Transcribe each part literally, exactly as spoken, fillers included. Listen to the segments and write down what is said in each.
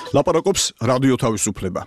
ლაპარაკობს რადიო თავისუფლება.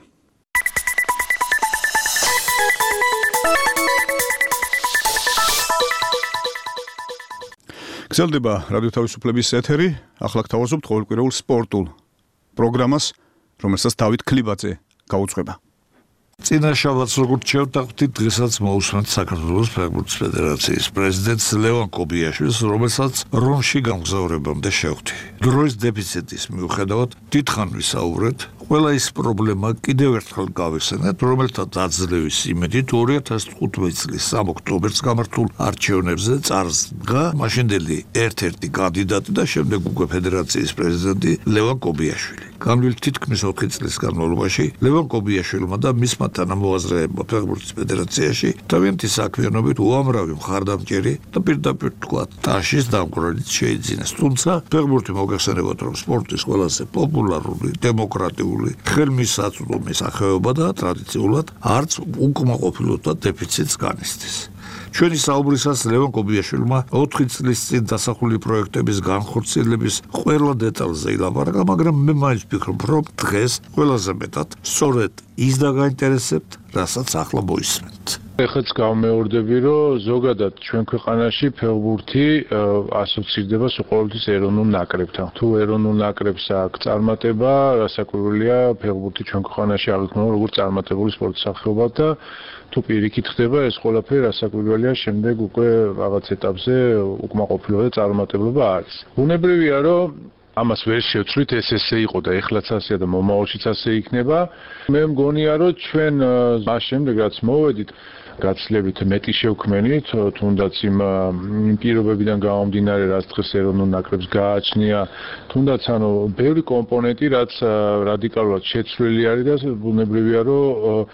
გრძელდება რადიო თავისუფლების ეთერი, ახლა გთავაზობთ ყოველკვირეულ სპორტულ პროგრამას, რომელსაც დავით ქლიბაძე გაუძღვება. წინა შაბათს როგორც შევთანხმდით, დღესაც მოусმენთ საქართველოს ფეხბურთის ფედერაციის პრეზიდენტს ლევან კობიაშვილს, რომელსაც რომში გამგზავრებამდე შევხვდი. დროის დეფიციტის მიუხედავად დიდხან ვისაუბრეთ, ყველა ის პრობლემა კიდევ ერთხელ გავიხსენეთ, რომელთა დაძლევის იმედით ორი ათას თხუთმეტი წლის სამ ოქტომბერს გამართულ არჩევნებზე წარსდგა მაშინდელი ერთ-ერთი კანდიდატი და შემდეგ უკვე ფედერაციის პრეზიდენტი ლევან კობიაშვილი. განვლილ თითქმის ოთხი წლის განმავლობაში ლევან კობიაშვილმა და მისმა თანამოაზრეებმა ფეხბურთის ფედერაციაში თავიანთი საქმიანობით უამრავი მხარდამჭერი და პირდაპირ თქვა ტაშის დამკვირვებლით შეიძინეს. თუმცა ფეხბურთი მოგეხსენებათ, რომ სპორტის ყველაზე პოპულარული, დემოკრატიული, ხელმისაწვდომი სახეობა და ტრადიციულად არც უკმაყოფილოთ და დეფიციტს განიცდის. ჩვენი საუბრისას ლევან კობიაშვილმა ოთხი წლის წინ დასახული პროექტების განხორციელების ყველა დეტალზე ილაპარაკა, მაგრამ მე მაინც ვფიქრობ, რომ დღეს ყველაზე მეტად სწორედ ის დაგაინტერესებთ, რასაც ახლა მოისმენთ. ეხლაც გავმეორდები, რომ ზოგადად ჩვენ ქვეყანაში ფეხბურთი ასოცირდება ყოველთვის ეროვნულ ნაკრებთან. თუ ეროვნულ ნაკრებს აქვს წარმატება, რასაკვირველია, ფეხბურთი ჩვენ ქვეყანაში აღიქმნება როგორც წარმატებული სპორტის სახეობა და თუ პირიქით ხდება ეს ყველაფერი, რასაკვირველია, შემდეგ უკვე რაღაც ეტაპზე უკმაყოფილება და წარმატებობა არის. ბუნებრივია, რომ ამას ვერ შევცვლით, ეს ესე იყო და ეხლაც ასეა და მომავალშიც ასე იქნება. მე მგონია, რომ ჩვენ მას შემდეგ რაც მოვედით გაცილებით მეტი შევქმენით, თუნდაც იმ პირობებიდან გამომდინარე, რაც დღეს ეროვნულ ნაკრებს გააჩნია, თუნდაც ანუ ბევრი კომპონენტი, რაც რადიკალურად შეცვლილი არის და ბუნებრივია, რომ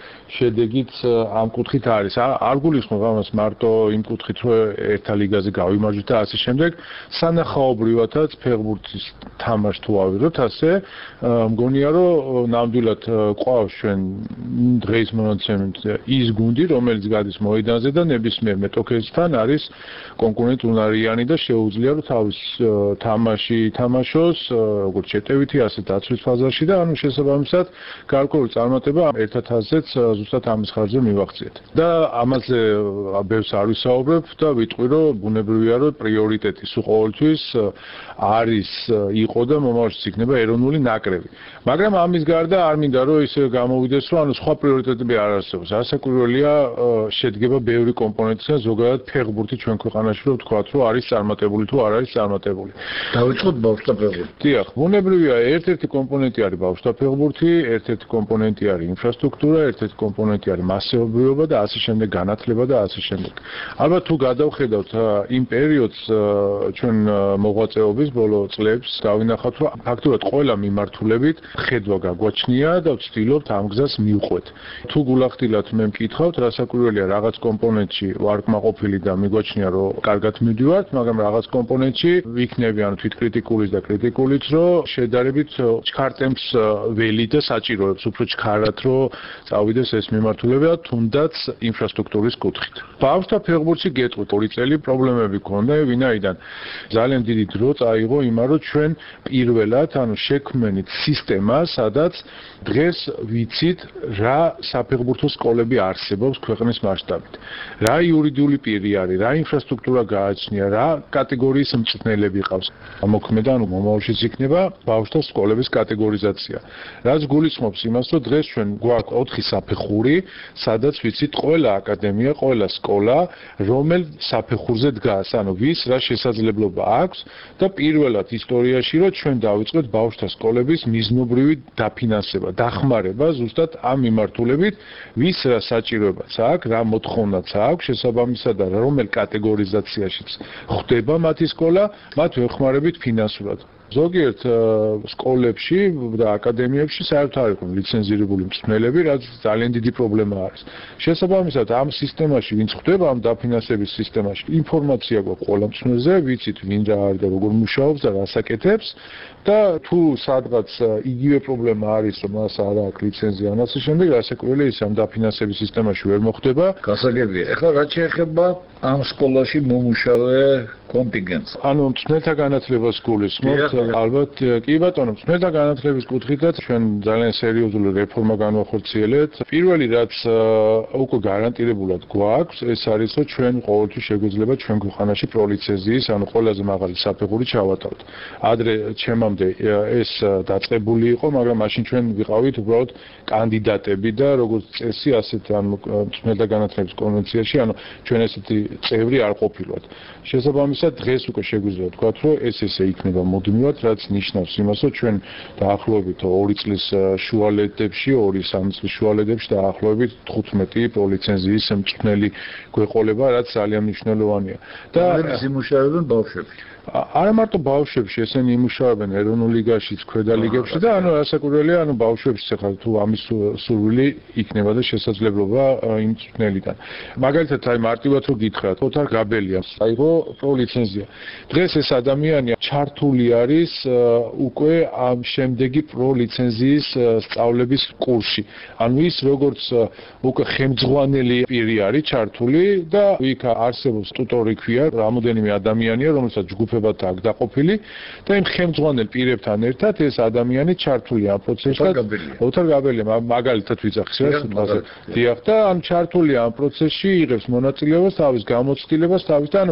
შედეგიც ამ კუთხით არის. არ გულისხმობ ამას მარტო იმ კუთხით, რომ ერთა ლიგაზე გავიმარჯვეთ და ასე შემდეგ, სანახაობრივადაც ფეხბურთის თამაში თუ ავიღოთ, ასე მგონია, რომ ნამდვილად ყავს ჩვენ დღეს მონაცემით ის გუნდი, რომელიც გადის მოედანზე და ნებისმიერ მეტოქესთან არის კონკურენტუნარიანი და შეუძლია რომ თავის თამაში ითამაშოს როგორც შეტევითი ასე დაცვის ფაზაში და ანუ შესაბამისად გარკვეული წარმატება ერთ ათასზეც ზუსტად ამის ხარჯზე მივახციეთ. და ამაზე ბევრს არ ვისაუბრებ და ვიტყვი რომ ბუნებრივია რომ პრიორიტეტი სულ ყოველთვის არის იყო და მომავალშიც იქნება ეროვნული ნაკრები. მაგრამ ამის გარდა არ მინდა რომ ისე გამოვიდეს რომ ანუ სხვა პრიორიტეტები არ არსებობს. ასაკურველია შედგება ბევრი კომპონენტისგან, ზოგადად ფეხბურთი ჩვენ ქვეყანაში რომ ვთქვათ, რომ არის წარმატებული თუ არ არის წარმატებული. დავიწყოთ ბავშვთა ფეხბურთი. დიახ, ბუნებრივია, ერთ-ერთი კომპონენტი არის ბავშვთა ფეხბურთი, ერთ-ერთი კომპონენტი არის ინფრასტრუქტურა, ერთ-ერთი კომპონენტი არის მასეობრივობა და ასე შემდეგ, განათლება და ასე შემდეგ. ალბათ თუ გადავხედავთ იმ პერიოდს ჩვენ მოღვაწეობის ბოლო წლებს, დავინახავთ, რომ ფაქტურად ყველა მიმართულებით ხედვა გაგვაჩნია და ვცდილობთ ამ გზას მივყვეთ. თუ გულახდილად მე მკითხავთ, რასაკვირველია რაღაც კომპონენტში ვარ კმაყოფილი და მიგვაჩნია რომ კარგად მივდივართ, მაგრამ რაღაც კომპონენტში ვიქნები ანუ თვითკრიტიკულის და კრიტიკულიც, რომ შედარებით ჩქარტემს ველი და საჭიროებს უფრო ჩქარად რომ წავიდეს ეს მიმართულება, თუნდაც ინფრასტრუქტურის კუთხით. ბავშვთა ფეხბურთში გეტყვით ორი წელი პრობლემები ქონდა, ვინაიდან ძალიან დიდი დრო წაიღო იმან, რომ ჩვენ პირველად ანუ შექმნით სისტემა, სადაც დღეს ვიცით რა საფეხბურთო სკოლები არსებობს ქვეყნის მასშტაბით. რა იურიდიული პირი არის, რა ინფრასტრუქტურა გააჩნია, რა კატეგორიის მწვრთნელები ყავს. მოქმედა ანუ მომავალშიც იქნება ბავშვთა სკოლების კატეგორიზაცია. რაც გულისხმობს იმას, რომ დღეს ჩვენ გვაქვს ოთხი საფეხური, სადაც ვიცით ყველა აკადემია, ყველა სკოლა, რომელ საფეხურზე დგას, ანუ ვის რა შესაძლებლობა აქვს და პირველად ისტორიაში რომ ჩვენ დავიწყეთ ბავშვთა სკოლების მიზნობრივი დაფინანსება, დახმარება ზუსტად ამ მიმართულებით, ვის რა საჭიროებაც აქვს, რა მოთხოვნაც აქვს, შესაბამისად და რომელ კატეგორიზაციაშიც ხდება მათი სკოლა, მათ ვეხმარებით ფინანსურად. ზოგიერთ სკოლებში და აკადემიებში საერთოდ არ იყვნენ ლიცენზირებული მწვრთნელები, რაც ძალიან დიდი პრობლემა არის. შესაბამისად, ამ სისტემაში ვინც ხდება, ამ დაფინანსების სისტემაში, ინფორმაცია გვაქვს ყველა მწვრთნელზე, ვიცით ვინ რა არის და როგორ მუშაობს და რას აკეთებს და თუ სადღაც იგივე პრობლემა არის, რომ მას არ აქვს ლიცენზია, ან ასე შემდეგ, რასაკვირველია ის ამ დაფინანსების სისტემაში ვერ მოხდება. გასაგებია. ეხლა რაც შეეხება ამ სკოლაში მომუშავე კონტინგენტს. ანუ მწვრთნელთა განათლებას გულისხმობთ, ალბათ კი ბატონო, წმენდა განათლების კუთხითაც ჩვენ ძალიან სერიოზული რეფორმა განვახორციელეთ. პირველი რაც უკვე გარანტირებულად გვაქვს, ეს არის რომ ჩვენ ყოველთვის შეგვიძლია ჩვენ ქვეყანაში პროლიცენზიის, ანუ ყველაზე მაღალი საფეხური ჩავატაროთ. ადრე ჩემამდე ეს დაწყებული იყო, მაგრამ მაშინ ჩვენ ვიყავით უბრალოდ კანდიდატები და როგორც წესი ასეთ ანუ წმენდა განათლების კონვენციაში, ანუ ჩვენ ესეთი წევრი არ ყოფილვართ. შესაბამისად დღეს უკვე შეგვიძლია ვთქვათ, რომ ეს ესე იქნება მუდმივად, რაც ნიშნავს იმას, რომ ჩვენ დაახლოებით ორი წლის შუალედებში, ორი სამი წლის შუალედებში დაახლოებით თხუთმეტი პროლიცენზიის მწვრთნელი გვეყოლება, რაც ძალიან მნიშვნელოვანია. და ეს იმუშავებენ ბავშვებში. არა მარტო ბავშვებში, ესენი იმუშავებენ ეროვნულ ლიგაშიც, ქვედა ლიგებში და ანუ რასაკვირველია, ანუ ბავშვებში ახლა თუ ამის სურვილი იქნება და შესაძლებლობა იმ მწვრთნელიდან. მაგალითად, აი მარტივად რო გითხრათ, ოთარ გაბელია, აიღო პროლიცენზია. დღეს ეს ადამიანი ჩართული არის უკვე ამ შემდეგი პროლიცენზიის სწავლების კურსში. ანუ ის როგორც უკვე ხელმძღვანელი პირი არის ჩართული და იქ არსებობს ტუტორი ქვია, რამოდენიმე ადამიანია, რომელსაც ჯგუფებად აქვს დაყოფილი და იმ ხელმძღვანელ პირებთან ერთად ეს ადამიანი ჩართული ამ პროცესში. ოთარ გაბელია მაგალითად ვიძახის რა თქმა დიახ და ამ ჩართული ამ პროცესში იღებს მონაწილეობას თავის გამოცდილებას თავის და ანუ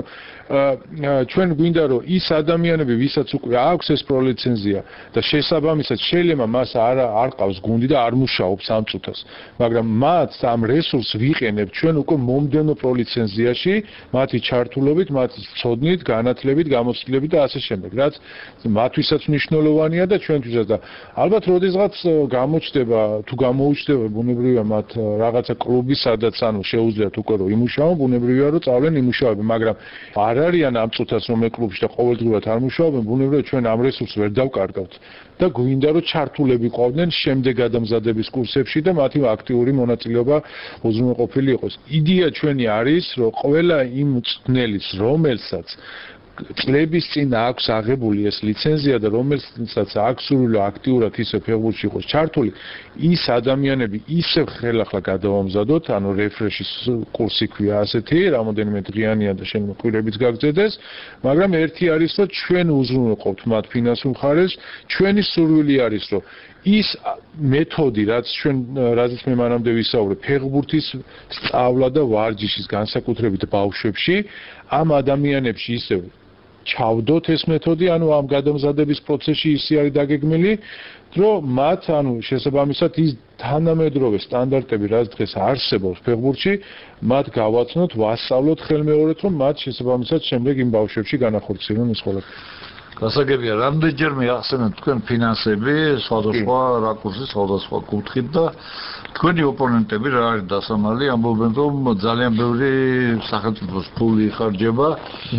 ჩვენ გვინდა რომ ის ადამიანები ვისაც უკვე აქვს ეს პროლიცენზია და შესაბამისად შეიძლება მას არ არ ყავს გუნდი და არ მუშაობს ამ წუთას მაგრამ მათ ამ რესურსს ვიყენებთ ჩვენ უკვე მომდენო პროლიცენზიაში მათი ჩართულობით მათი ცოდნით განათლებით გამოცდილებით და ასე შემდეგ რაც მათთვისაც მნიშვნელოვანია და ჩვენთვისაც და ალბათ როდესღაც გამოჩნდება თუ გამოუჩნდება ბუნებრივია მათ რაღაცა კლუბი სადაც ანუ შეუძლიათ უკვე რომ იმუშაონ ბუნებრივია რომ წავლენ იმუშავებენ მაგრამ არ არიან ამ წუთას რომ მე კლუბში და ყოველდღიურად არ მუშაობენ ბუნებრივია ჩვენ ამ რესურსს ვერ დავკარგავთ და გვინდა რომ ჩართულები ყვავდნენ შემდეგ გადამზადების კურსებში და მათი აქტიური მონაწილეობა უზრუნველყოფილი იყოს იდეა ჩვენი არის რომ ყველა იმ მწვრთნელის რომელსაც წლების წინ აქვს აღებული ეს ლიცენზია და რომელსაც აქვს სურვილი აქტიურად ისე ფეხბურთში იყოს ჩართული ის ადამიანები ისევ ხელახლა გადავამზადოთ ანუ რეფრეშის კურსი ქვია ასეთი რამოდენიმე დღიანია და შენ კვირებიც გაგზედეს მაგრამ ერთი არის რომ ჩვენ უზრუნველყოფთ მათ ფინანსურ მხარეს ჩვენი სურვილი არის რომ ის მეთოდი რაც ჩვენ რაზეც მე მანამდე ვისაუბრე ფეხბურთის სწავლა და ვარჯიშის განსაკუთრებით ბავშვებში ამ ადამიანებში ისევ ჩავდოთ ეს მეთოდი, ანუ ამ გადამზადების პროცესში ისე არის დაგეგმილი, რომ მათ, ანუ შესაბამისად ის თანამედროვე სტანდარტები, რაც დღეს არსებობს ფეხბურთში, მათ გავაცნოთ, ვასწავლოთ ხელმეორედ, რომ მათ შესაბამისად შემდეგ იმ ბავშვებში განახორციელონ ეს ყველაფერი. გასაგებია, რამდენჯერმე ახსენეთ თქვენ ფინანსები, სხვადასხვა რაკურსის, სხვადასხვა კუთხით და თქვენი ოპონენტები რა არის დასამალი, ამბობენ რომ ძალიან ბევრი სახელმწიფოს ფული იხარჯება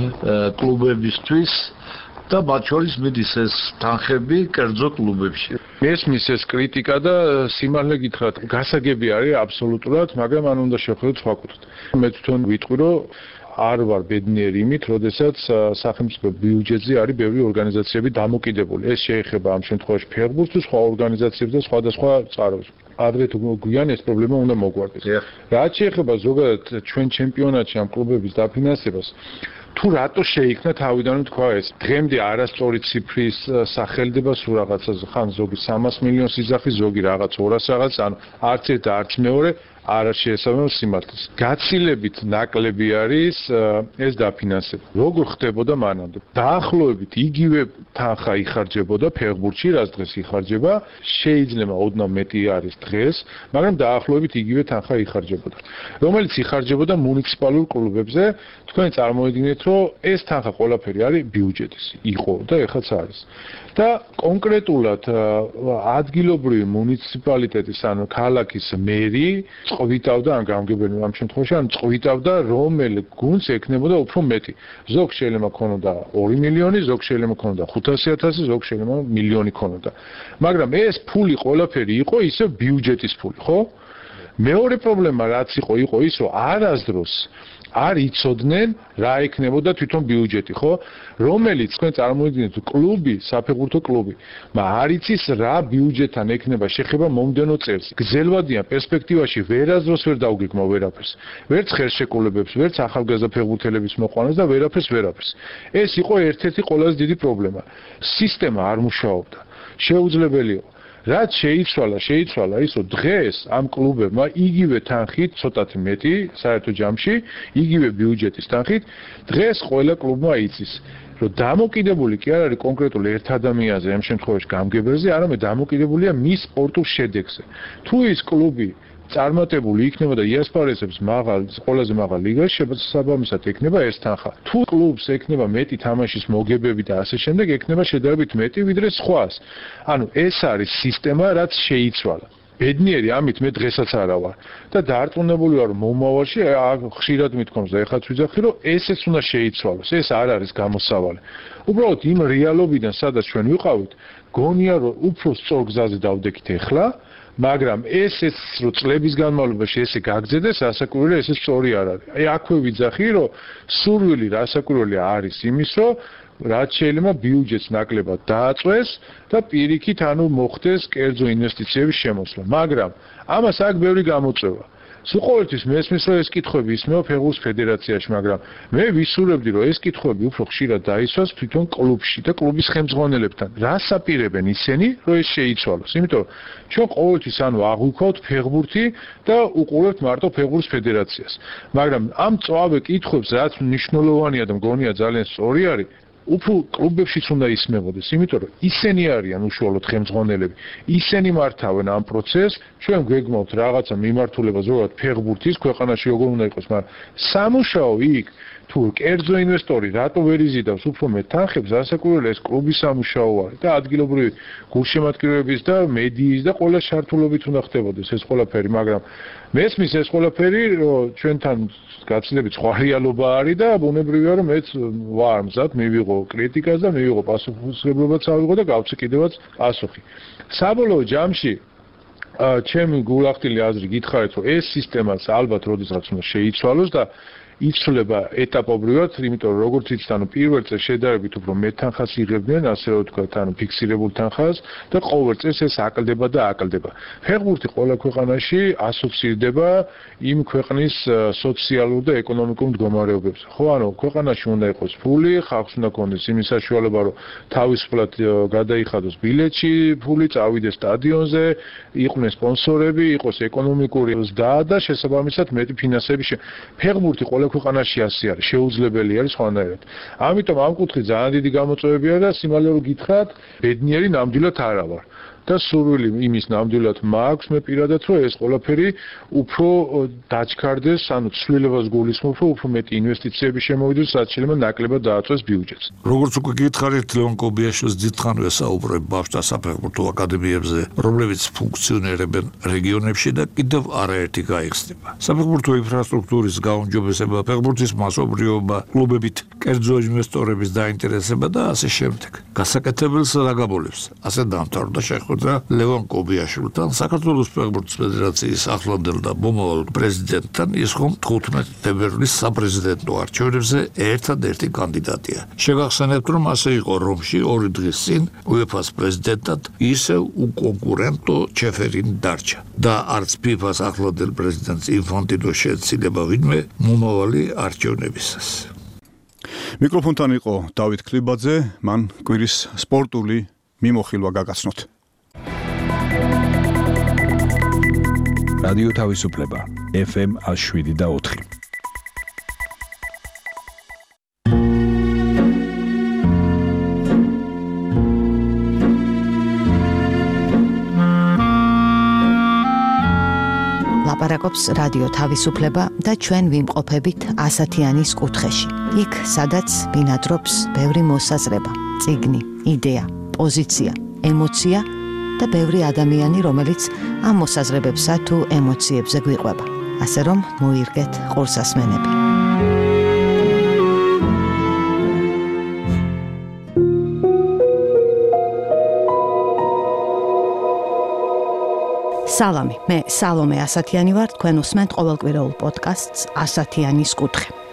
კლუბებისთვის და მათ შორის მიდის ეს თანხები კერძო კლუბებში. მესმის ეს კრიტიკა და სიმართლე გითხრათ, გასაგები არის აბსოლუტურად, მაგრამ არ უნდა შევხედოთ სხვა კუთხით. მე თვითონ ვიტყვი რომ არ ვარ ბედნიერი იმით, როდესაც სახელმწიფო ბიუჯეტზე არის ბევრი ორგანიზაციები დამოკიდებული. ეს შეეხება ამ შემთხვევაში ფეხბურთს თუ სხვა ორგანიზაციებს და სხვადასხვა წყაროებს. ადრე თუ გვიან ეს პრობლემა უნდა მოგვარდეს. რაც შეეხება ზოგადად ჩვენ ჩემპიონატში ამ კლუბების დაფინანსებას, თუ რატო შეიქმნა თავიდან თქვა ეს დღემდე არასწორი ციფრის სახელდება სულ რაღაცას ხან ზოგი სამას მილიონს იძახის ზოგი რაღაც ორას რაღაც ანუ არც ერთ და არც მეორე არ შეესაბამება სიმართლეს. გაცილებით ნაკლები არის ეს დაფინანსება. როგორ ხდებოდა მანამდე? დაახლოებით იგივე თანხა იხარჯებოდა ფეხბურთში, რაც დღეს იხარჯება, შეიძლება ოდნავ მეტი არის დღეს, მაგრამ დაახლოებით იგივე თანხა იხარჯებოდა. რომელიც იხარჯებოდა მუნიციპალურ კლუბებზე, თქვენ წარმოიდგინეთ, რომ ეს თანხა ყველაფერი არის ბიუჯეტის. იყო და ეხლაც არის. და კონკრეტულად ადგილობრივი მუნიციპალიტეტის ანუ ქალაქის მერი წვითავდა ან გამგებელი ამ შემთხვევაში ან წვითავდა რომელი გუნდს ექნებოდა უფრო მეტი. ზოგ შეიძლება ქონოდა ორი მილიონი, ზოგ შეიძლება ქონოდა ხუთასი ათასი, ზოგ შეიძლება მილიონი ქონოდა. მაგრამ ეს ფული ყველაფერი იყო ისე ბიუჯეტის ფული, ხო? მეორე პრობლემა რაც იყო, იყო ის, რომ არასდროს არ იცოდნენ რა ექნებოდა თვითონ ბიუჯეტი, ხო? რომელიც თქვენ წარმოიდგინეთ კლუბი, საფეხბურთო კლუბი, მაგრამ არ იცის რა ბიუჯეტთან ექნება შეხება მომდენო წელს. გრძელვადიან პერსპექტივაში ვერაზროს ვერ დაუგეგმო ვერაფერს. ვერც ხელშეკრულებებს, ვერც ახალგაზრდა ფეხბურთელების მოყვანას და ვერაფერს ვერაფერს. ეს იყო ერთ-ერთი ყველაზე დიდი პრობლემა. სისტემა არ მუშაობდა. შეუძლებელი იყო რაც შეიცვალა, შეიცვალა ის, რომ დღეს ამ კლუბებმა იგივე თანხით, ცოტათი მეტი, საერთო ჯამში, იგივე ბიუჯეტის თანხით, დღეს ყველა კლუბმა იცის, რომ დამოკიდებული კი არ არის კონკრეტულ ერთ ადამიანზე, ამ შემთხვევაში გამგებელზე, არამედ დამოკიდებულია მის სპორტულ შედეგზე. თუ ის კლუბი წარმატებული იქნება და იასპარესებს მაღალ, ყველაზე მაღალ ლიგაში, შესაბამისად ექნება ეს თანხა. თუ კლუბს ექნება მეტი თამაშის მოგებები და ასე შემდეგ, ექნება შედარებით მეტი ვიდრე სხვას. ანუ ეს არის სისტემა, რაც შეიცვალა. ბედნიერი ამით მე დღესაც არა ვარ და დარწმუნებული ვარ რომ მომავალში ხშირად მithkoms და ეხაც ვიძახი რომ ესეც უნდა შეიცვალოს. ეს არ არის გამოსავალი. უბრალოდ იმ რეალობიდან სადაც ჩვენ ვიყავით, გონია რომ უფრო სწორ გზაზე დავდექით ახლა, მაგრამ ესეც რო წლების განმავლობაში ესე გაგზდეს, რასაკვირველია ესე სწორი არ არის. აი აქვე ვიძახი რომ სურვილი რასაკვირველია არის იმის რომ რაც შეიძლება ბიუჯეტს ნაკლებად დააწვეს და პირიქით ანუ მოხდეს კერძო ინვესტიციების შემოსვლა. მაგრამ ამას აქ ბევრი გამოწვევა. სულ ყოველთვის მესმის რომ ეს კითხვები ისმევა ფეხბურთის ფედერაციაში, მაგრამ მე ვისურვებდი რომ ეს კითხვები უფრო ხშირად დაისვას თვითონ კლუბში და კლუბის ხელმძღვანელებთან. რას აპირებენ ისინი, რომ ეს შეიცვალოს? იმიტომ რომ ჩვენ ყოველთვის ანუ აღვიქვავთ ფეხბურთი და უყურებთ მარტო ფეხბურთის ფედერაციას. მაგრამ ამ წვავე კითხვებს რაც მნიშვნელოვანია და მგონია ძალიან სწორი არის, უფრო კლუბებშიც უნდა ისმებოდეს, იმიტომ რომ ისინი არიან უშუალოდ ხელმძღვანელები. ისინი მართავენ ამ პროცესს. ჩვენ გვეგმავთ რაღაცა მიმართულება ზოგადად ფეხბურთის ქვეყანაში როგორ უნდა იყოს, მაგრამ სამუშაო იქ თუ კერძო ინვესტორი რატო ვერ იზიდავს უფრო მეტ თანხებს, რასაკვირველია ეს კლუბის სამუშაო არის და ადგილობრივი გულშემატკივრების და მედიის და ყველა შართულობით უნდა ხდებოდეს ეს ყველაფერი, მაგრამ მესმის ეს ყველაფერი რომ ჩვენთან გაცილებით სხვა რეალობა არის და ბუნებრივია რომ მეც ვარ მზად მივიღო კრიტიკას და მივიღო პასუხისმგებლობაც ავიღო და გავცე კიდევაც პასუხი. საბოლოო ჯამში ჩემი გულახდილი აზრი გითხარით რომ ეს სისტემაც ალბათ როდესაც უნდა შეიცვალოს და იცვლება ეტაპობრივად, იმიტომ რომ როგორც იცით, ანუ პირველ წელს შედარებით უფრო მეტ თანხას იღებდნენ, ასე რომ ვთქვათ, ანუ ფიქსირებულ თანხას და ყოველ წელს ეს აკლდება და აკლდება. ფეხბურთი ყველა ქვეყანაში ასოცირდება იმ ქვეყნის სოციალურ და ეკონომიკურ მდგომარეობებს. ხო, ანუ ქვეყანაში უნდა იყოს ფული, ხალხს უნდა ქონდეს იმის საშუალება, რომ თავისუფლად გადაიხადოს ბილეთში, ფული წავიდეს სტადიონზე, იყვნენ სპონსორები, იყოს ეკონომიკური ზრდა და შესაბამისად მეტი ფინანსები. ფეხბურთი ყველა ქვეყანაში ასე არის, შეუძლებელი არის სხვანაირად. ამიტომ ამ კუთხით ძალიან დიდი გამოწვევებია და სიმალე რომ გითხრათ, ბედნიერი ნამდვილად არა ვარ. და სურვილი იმის ნამდვილად მაქვს მე პირადად რომ ეს ყველაფერი უფრო დაჩქარდეს, ანუ ცვლილებას გულისხმობ, რომ უფრო მეტი ინვესტიციები შემოვიდეს, რაც შეიძლება ნაკლებად დააწვეს ბიუჯეტს. როგორც უკვე გითხარით, ლევან კობიაშვილს დიდხანვე საუბრობ ბავშვთა საფეხბურთო აკადემიებზე, რომლებიც ფუნქციონირებენ რეგიონებში და კიდევ არაერთი გაიხსნება. საფეხბურთო ინფრასტრუქტურის გაუმჯობესება, ფეხბურთის მასობრივობა, კლუბებით კერძო ინვესტორების დაინტერესება და ასე შემდეგ. გასაკეთებელს რა გაბოლებს? ასე დამთავრდა შეხვედრა ლევან კობიაშვილთან, საქართველოს ფეხბურთის ფედერაციის ახლანდელ და მომავალ პრეზიდენტთან, ის ხომ თხუთმეტი თებერვლის საპრეზიდენტო არჩევნებზე ერთადერთი კანდიდატია. შეგახსენებთ, რომ ასე იყო რომში ორი დღის წინ უეფა-ს პრეზიდენტად ისევ უკონკურენტო ჩეფერინი დარჩა და არც ფიფა-ს ახლანდელ პრეზიდენტს ინფანტინო შეეცილება ვინმე მომავალი არჩევნებისას. მიკროფონთან იყო დავით ქლიბაძე, მან კვირის სპორტული მიმოხილვა გაგაცნოთ. რადიო თავისუფლება ეფ ემ შვიდ და ოთხი. ლაპარაკობს რადიო თავისუფლება და ჩვენ ვიმყოფებით ასათიანის კუთხეში. იქ, სადაც ბინადრობს ბევრი მოსაზრება, წიგნი, იდეა, პოზიცია, ემოცია და ბევრი ადამიანი, რომელიც ამ მოსაზრებებსა თუ ემოციებზე გვიყვება. ასე რომ, მოირგეთ ყურსასმენები. სალამი, მე სალომე ასათიანი ვარ, თქვენ უსმენთ ყოველკვირეულ პოდკასტს ასათიანის კუთხე.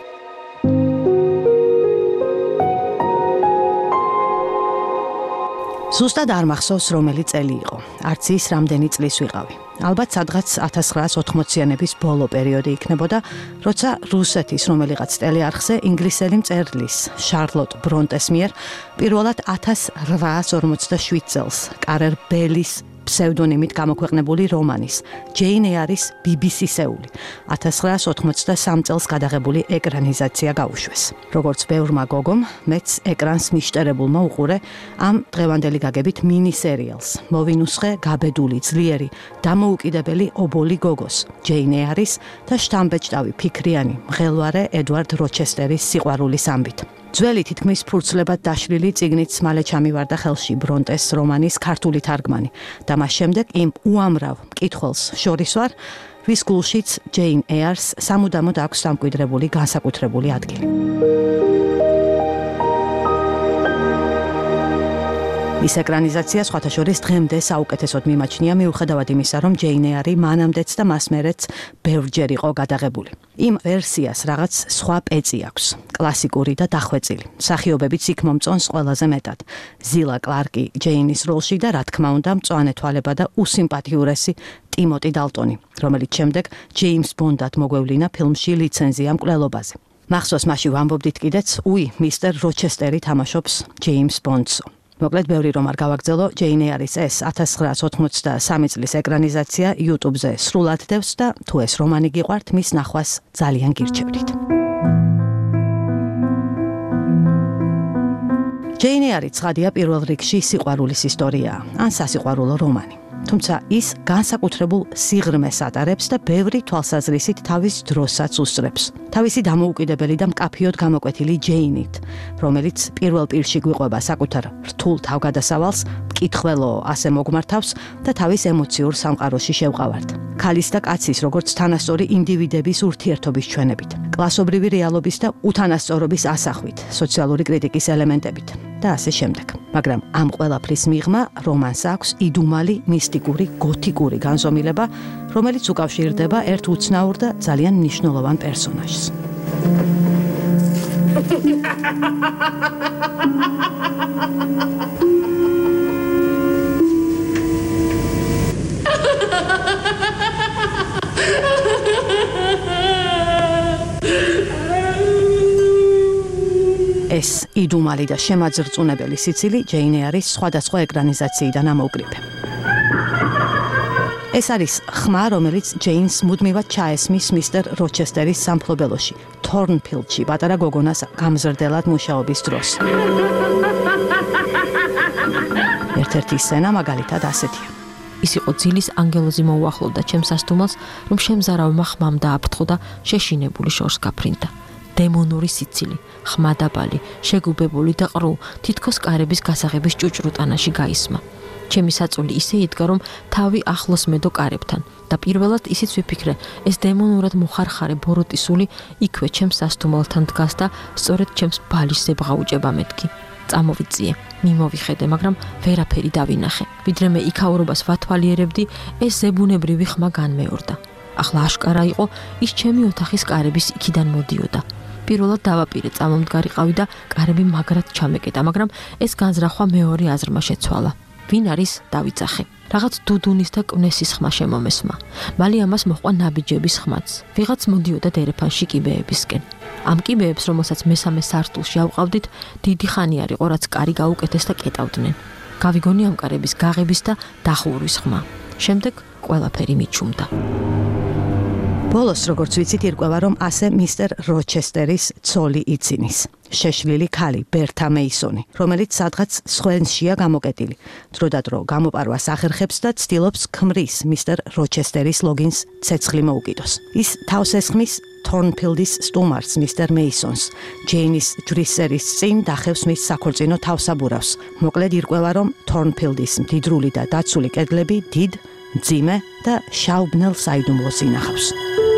ზუსტად არ მახსოვს რომელი წელი იყო. არც ის რამდენი წლის ვიყავი. ალბათ სადღაც ათას ცხრაასი ოთხმოციანების ბოლო პერიოდი იქნებოდა, როცა რუსეთის რომელიღაც ტელეარხზე ინგლისელი მწერლის შარლოტ ბრონტეს მიერ პირველად ათას რვაასი ორმოცდაშვიდ წელს კარერ ბელის ფსევდონიმით გამოქვეყნებული რომანის ჯეინ ეარის ბი ბი სი-სეული ათას ცხრაასი ოთხმოცდასამი წელს გადაღებული ეკრანიზაცია გაუშვეს. როგორც ბევრმა გოგომ, მეც ეკრანს მიშტერებულმა უყურე ამ დღევანდელი გაგებით მინი-სერიალს. მოვინუსხე გაბედული, ძლიერი, დამოუკიდებელი ობოლი გოგოს, ჯეინ ეარის და შთამბეჭდავი ფიქრიანი, მღელვარე ედვარდ როჩესტერის სიყვარულის ამბით. ძველი თითქმის ფურცლებად დაშლილი წიგნით მალე ჩამივარდა ხელში ბრონტეს რომანის ქართული თარგმანი და მას შემდეგ იმ უამრავ მკითხველს შორის ვარ, ვის გულშიც ჯეინ ეარს სამუდამოდ აქვს დამკვიდრებული განსაკუთრებული ადგილი. ის ეკრანიზაცია სხვათა შორის დღემდე საუკეთესოდ მიმაჩნია მიუხედავად იმისა, რომ ჯეინ ეარი მანამდეც და მას მერეც ბევრჯერ იყო გადაღებული. იმ ვერსიას რაღაც სხვა პეწი აქვს, კლასიკური და დახვეწილი. მსახიობებიც იქ მომწონს ყველაზე მეტად. ზილა კლარკი ჯეინის როლში და რა თქმა უნდა მწვანე თვალება და უსიმპათიურესი ტიმოტი დალტონი, რომელიც შემდეგ ჯეიმს ბონდად მოგვევლინა ფილმში ლიცენზია მკვლელობაზე. მახსოვს მასში ვამბობდით კიდეც, უი, მისტერ როჩესტერი თამაშობს ჯეიმს ბონდს. მოკლედ ბევრი რომ არ გავაგრძელო, ჯეინ ეარის ეს ათას ცხრაასი ოთხმოცდასამი წლის ეკრანიზაცია YouTube-ზე სრულად დევს და თუ ეს რომანი გიყვართ, მის ნახვას ძალიან გირჩევდით. ჯეინ ეარი ცხადია პირველ რიგში სიყვარულის ისტორიაა, ან სასიყვარულო რომანი. თუმცა ის განსაკუთრებულ სიღრმეს ატარებს და ბევრი თვალსაზრისით თავის დროსაც უსწრებს. თავისი დამოუკიდებელი და მკაფიოდ გამოკვეთილი ჯეინით, რომელიც პირველ პირში გვიყვება საკუთარ რთულ თავგადასავალს, მკითხველო ასე მოგმართავს და თავის ემოციურ სამყაროში შევყავართ. ქალის და კაცის, როგორც თანასწორი ინდივიდების ურთიერთობის ჩვენებით, კლასობრივი რეალობის და უთანასწორობის ასახვით, სოციალური კრიტიკის ელემენტებით და ასე შემდეგ. მაგრამ ამ ყველაფრის მიღმა რომანს აქვს იდუმალი, მისტიკური, გოთიკური განზომილება, რომელიც უკავშირდება ერთ უცნაურ და ძალიან მნიშვნელოვან პერსონაჟს. ეს იდუმალი და შემაძრწუნებელი სიცილი ჯეინ ეარის სხვადასხვა ეკრანიზაციიდან ამოუკრიფე. ეს არის ხმა, რომელიც ჯეინს მუდმივად ჩაესმის მისტერ როჩესტერის სამფლობელოში, თორნფილდში, პატარა გოგონას გამზრდელად მუშაობის დროს. ერთ-ერთი სცენა მაგალითად ასეთია. ის იყო ძილის ანგელოზი მოუახლოვდა ჩემს სასტუმელს, რომ შემზარავმა ხმამ დააფრთხო და შეშინებული შორს გაფრინდა. დემონური სიცილი, ხმადაბალი, შეგუბებული და ყრუ, თითქოს კარების გასაღების ჭუჭრუტანაში გაისმა. ჩემი საწული ისე იდგა, რომ თავი ახლოს მედო კარებთან და პირველად ისიც ვიფიქრე, ეს დემონურად მოხარხარე ბოროტი სული იქვე ჩემს სასტუმელთან დგას და სწორედ ჩემს ბალის ზებღაუჭება მეთქი. წამოვიწიე, მიმოვიხედე, მაგრამ ვერაფერი დავინახე. ვიდრე მე იქაურობას ვათვალიერებდი, ეს ზებუნებრივი ხმა განმეორდა. ახლა აშკარა იყო, ის ჩემი ოთახის კარების იქიდან მოდიოდა. პირველად დავაპირე წამომდგარიყავი და კარები მაგრად ჩამეკეტა, მაგრამ ეს განზრახვა მეორე აზრმა შეცვალა. ვინ არის დავიცახე. რაღაც დუდუნის და კვნესის ხმა შემომესმა. მალე ამას მოჰყვა ნაბიჯების ხმაც. ვიღაც მოდიოდა დერეფანში კიბეებისკენ. ამ კიბეებს, რომელსაც მესამე სართულში ავყავდით, დიდი ხანი არ იყო, რაც კარი გაუკეთეს და კეტავდნენ. გავიგონი ამ კარების გაღების და დახურვის ხმა. შემდეგ ყველაფერი მიჩუმდა. ბოლოს, როგორც ვიცით, ირკვევა, რომ ასე მისტერ როჩესტერის ცოლი იცინის. შეშლილი ქალი, ბერთა მეისონი, რომელიც სადღაც სხვენშია გამოკეტილი. დროდადრო გამოპარვას ახერხებს და ცდილობს ქმრის მისტერ როჩესტერის ლოგინს ცეცხლი მოუკიდოს. ის თავს ესხმის თორნფილდის სტუმარს, მისტერ მეისონს. ჯეინის ჯვრისერის წინ დახევს მის საქორწინო თავსაბურავს. მოკლედ ირკვევა, რომ თორნფილდის მდიდრული და დაცული კედლები დიდ, მძიმე და შავბნელ საიდუმლოს ინახავს.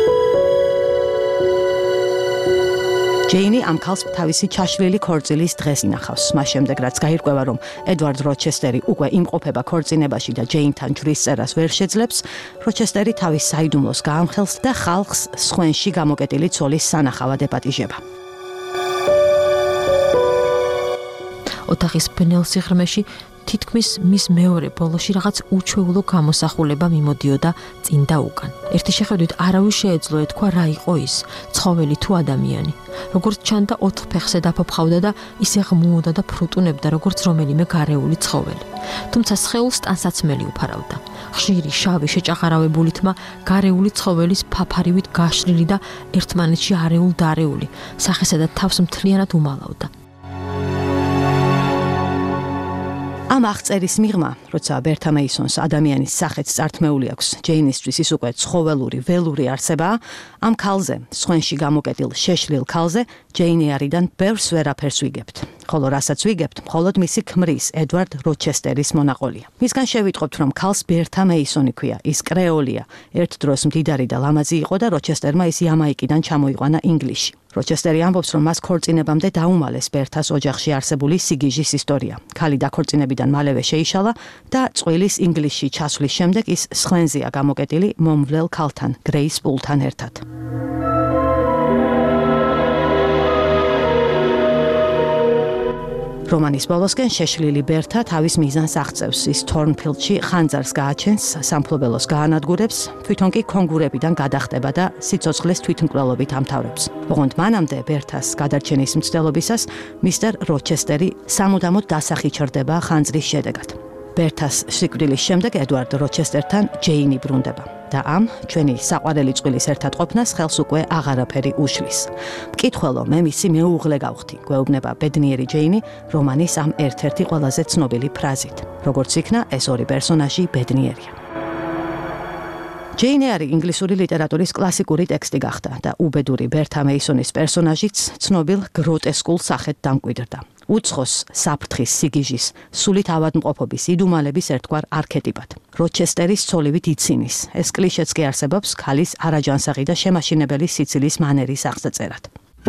ჯეინი ამ ქალს თავისი ჩაშლილი ქორწილის დღეს ინახავს. მას შემდეგ რაც გაირკვევა, რომ ედვარდ როჩესტერი უკვე იმყოფება ქორწინებაში და ჯეინთან ჯვრის წერას ვერ შეძლებს, როჩესტერი თავის საიდუმლოს გაამხელს და ხალხს სხვენში გამოკეტილი ცოლის სანახავად ეპატიჟება. ოთახის ბნელ სიღრმეში თითქმის მის მეორე ბოლოში რაღაც უჩვეულო გამოსახულება მიმოდიოდა წინ და უკან. ერთი შეხედვით არავის შეეძლო ეთქვა რა იყო ის, ცხოველი თუ ადამიანი. როგორც ჩანდა ოთხ ფეხზე დაფოფხავდა და ისე ღმუოდა და ფრუტუნებდა როგორც რომელიმე გარეული ცხოველი. თუმცა სხეულს ტანსაცმელი უფარავდა. ხშირი, შავი, შეჭაღარავებული თმა გარეული ცხოველის ფაფარივით გაშლილი და ერთმანეთში არეულ დარეული, სახესა და თავს მთლიანად უმალავდა. ამ აღწერის მიღმა, როცა ბერთა მეისონს ადამიანის სახეც წართმეული აქვს, ჯეინისთვის ის უკვე ცხოველური, ველური არსებაა, ამ ქალზე, სხვენში გამოკეტილ შეშლილ ქალზე, ჯეინ ეარიდან ბევრს ვერაფერს ვიგებთ. ხოლო რასაც ვიგებთ, მხოლოდ მისი ქმრის, ედვარდ როჩესტერის მონაყოლია. მისგან შევიტყობთ, რომ ქალს ბერთა მეისონი ქვია, ის კრეოლია, ერთ დროს მდიდარი და ლამაზი იყო და როჩესტერმა ის იამაიკიდან ჩამოიყვანა ინგლისში. როჩესტერი ამბობს, რომ მას ქორწინებამდე დაუმალეს ბერთას ოჯახში არსებული სიგიჟის ისტორია. ქალი დაქორწინებიდან მალევე შეიშალა და წვილის ინგლისში ჩასვლის შემდეგ ის სხვენზეა გამოკეტილი მომვლელ ქალთან, გრეის პულთან ერთად. რომანის ბოლოსკენ შეშლილი ბერთა თავის მიზანს აღწევს. ის თორნფილდში ხანძარს გააჩენს, სამფლობელოს გაანადგურებს, თვითონ კი კონგურებიდან გადახტება და სიცოცხლეს თვითმკვლელობით ამთავრებს. ოღონდ მანამდე ბერთას გადარჩენის მცდელობისას მისტერ როჩესტერი სამუდამოდ დასახიჩრდება ხანძრის შედეგად. ბერთას სიკვდილის შემდეგ ედვარდ როჩესტერთან ჯეინი ბრუნდება და ამ ჩვენი საყვარელი წყვილის ერთად ყოფნას ხელს უკვე აღარაფერი უშლის. მკითხველო, მე მისი მეუღლე გავხდი, გვეუბნება ბედნიერი ჯეინი რომანის ამ ერთ-ერთი ყველაზე ცნობილი ფრაზით. როგორც იქნა, ეს ორი პერსონაჟი ბედნიერია. ჯეინ ეარი ინგლისური ლიტერატურის კლასიკური ტექსტი გახდა და უბედური ბერთა მეისონის პერსონაჟიც ცნობილ გროტესკულ სახედ დამკვიდრდა. უცხოს საფრთხის სიგიჟის, სულით ავადმყოფობის, იდუმალების ერთგვარ არქეტიპად. როჩესტერის ცოლივით იცინის. ეს კლიშეც კი არსებობს ქალის არაჯანსაღი და შემაშინებელი სიცილის მანერის აღწერად.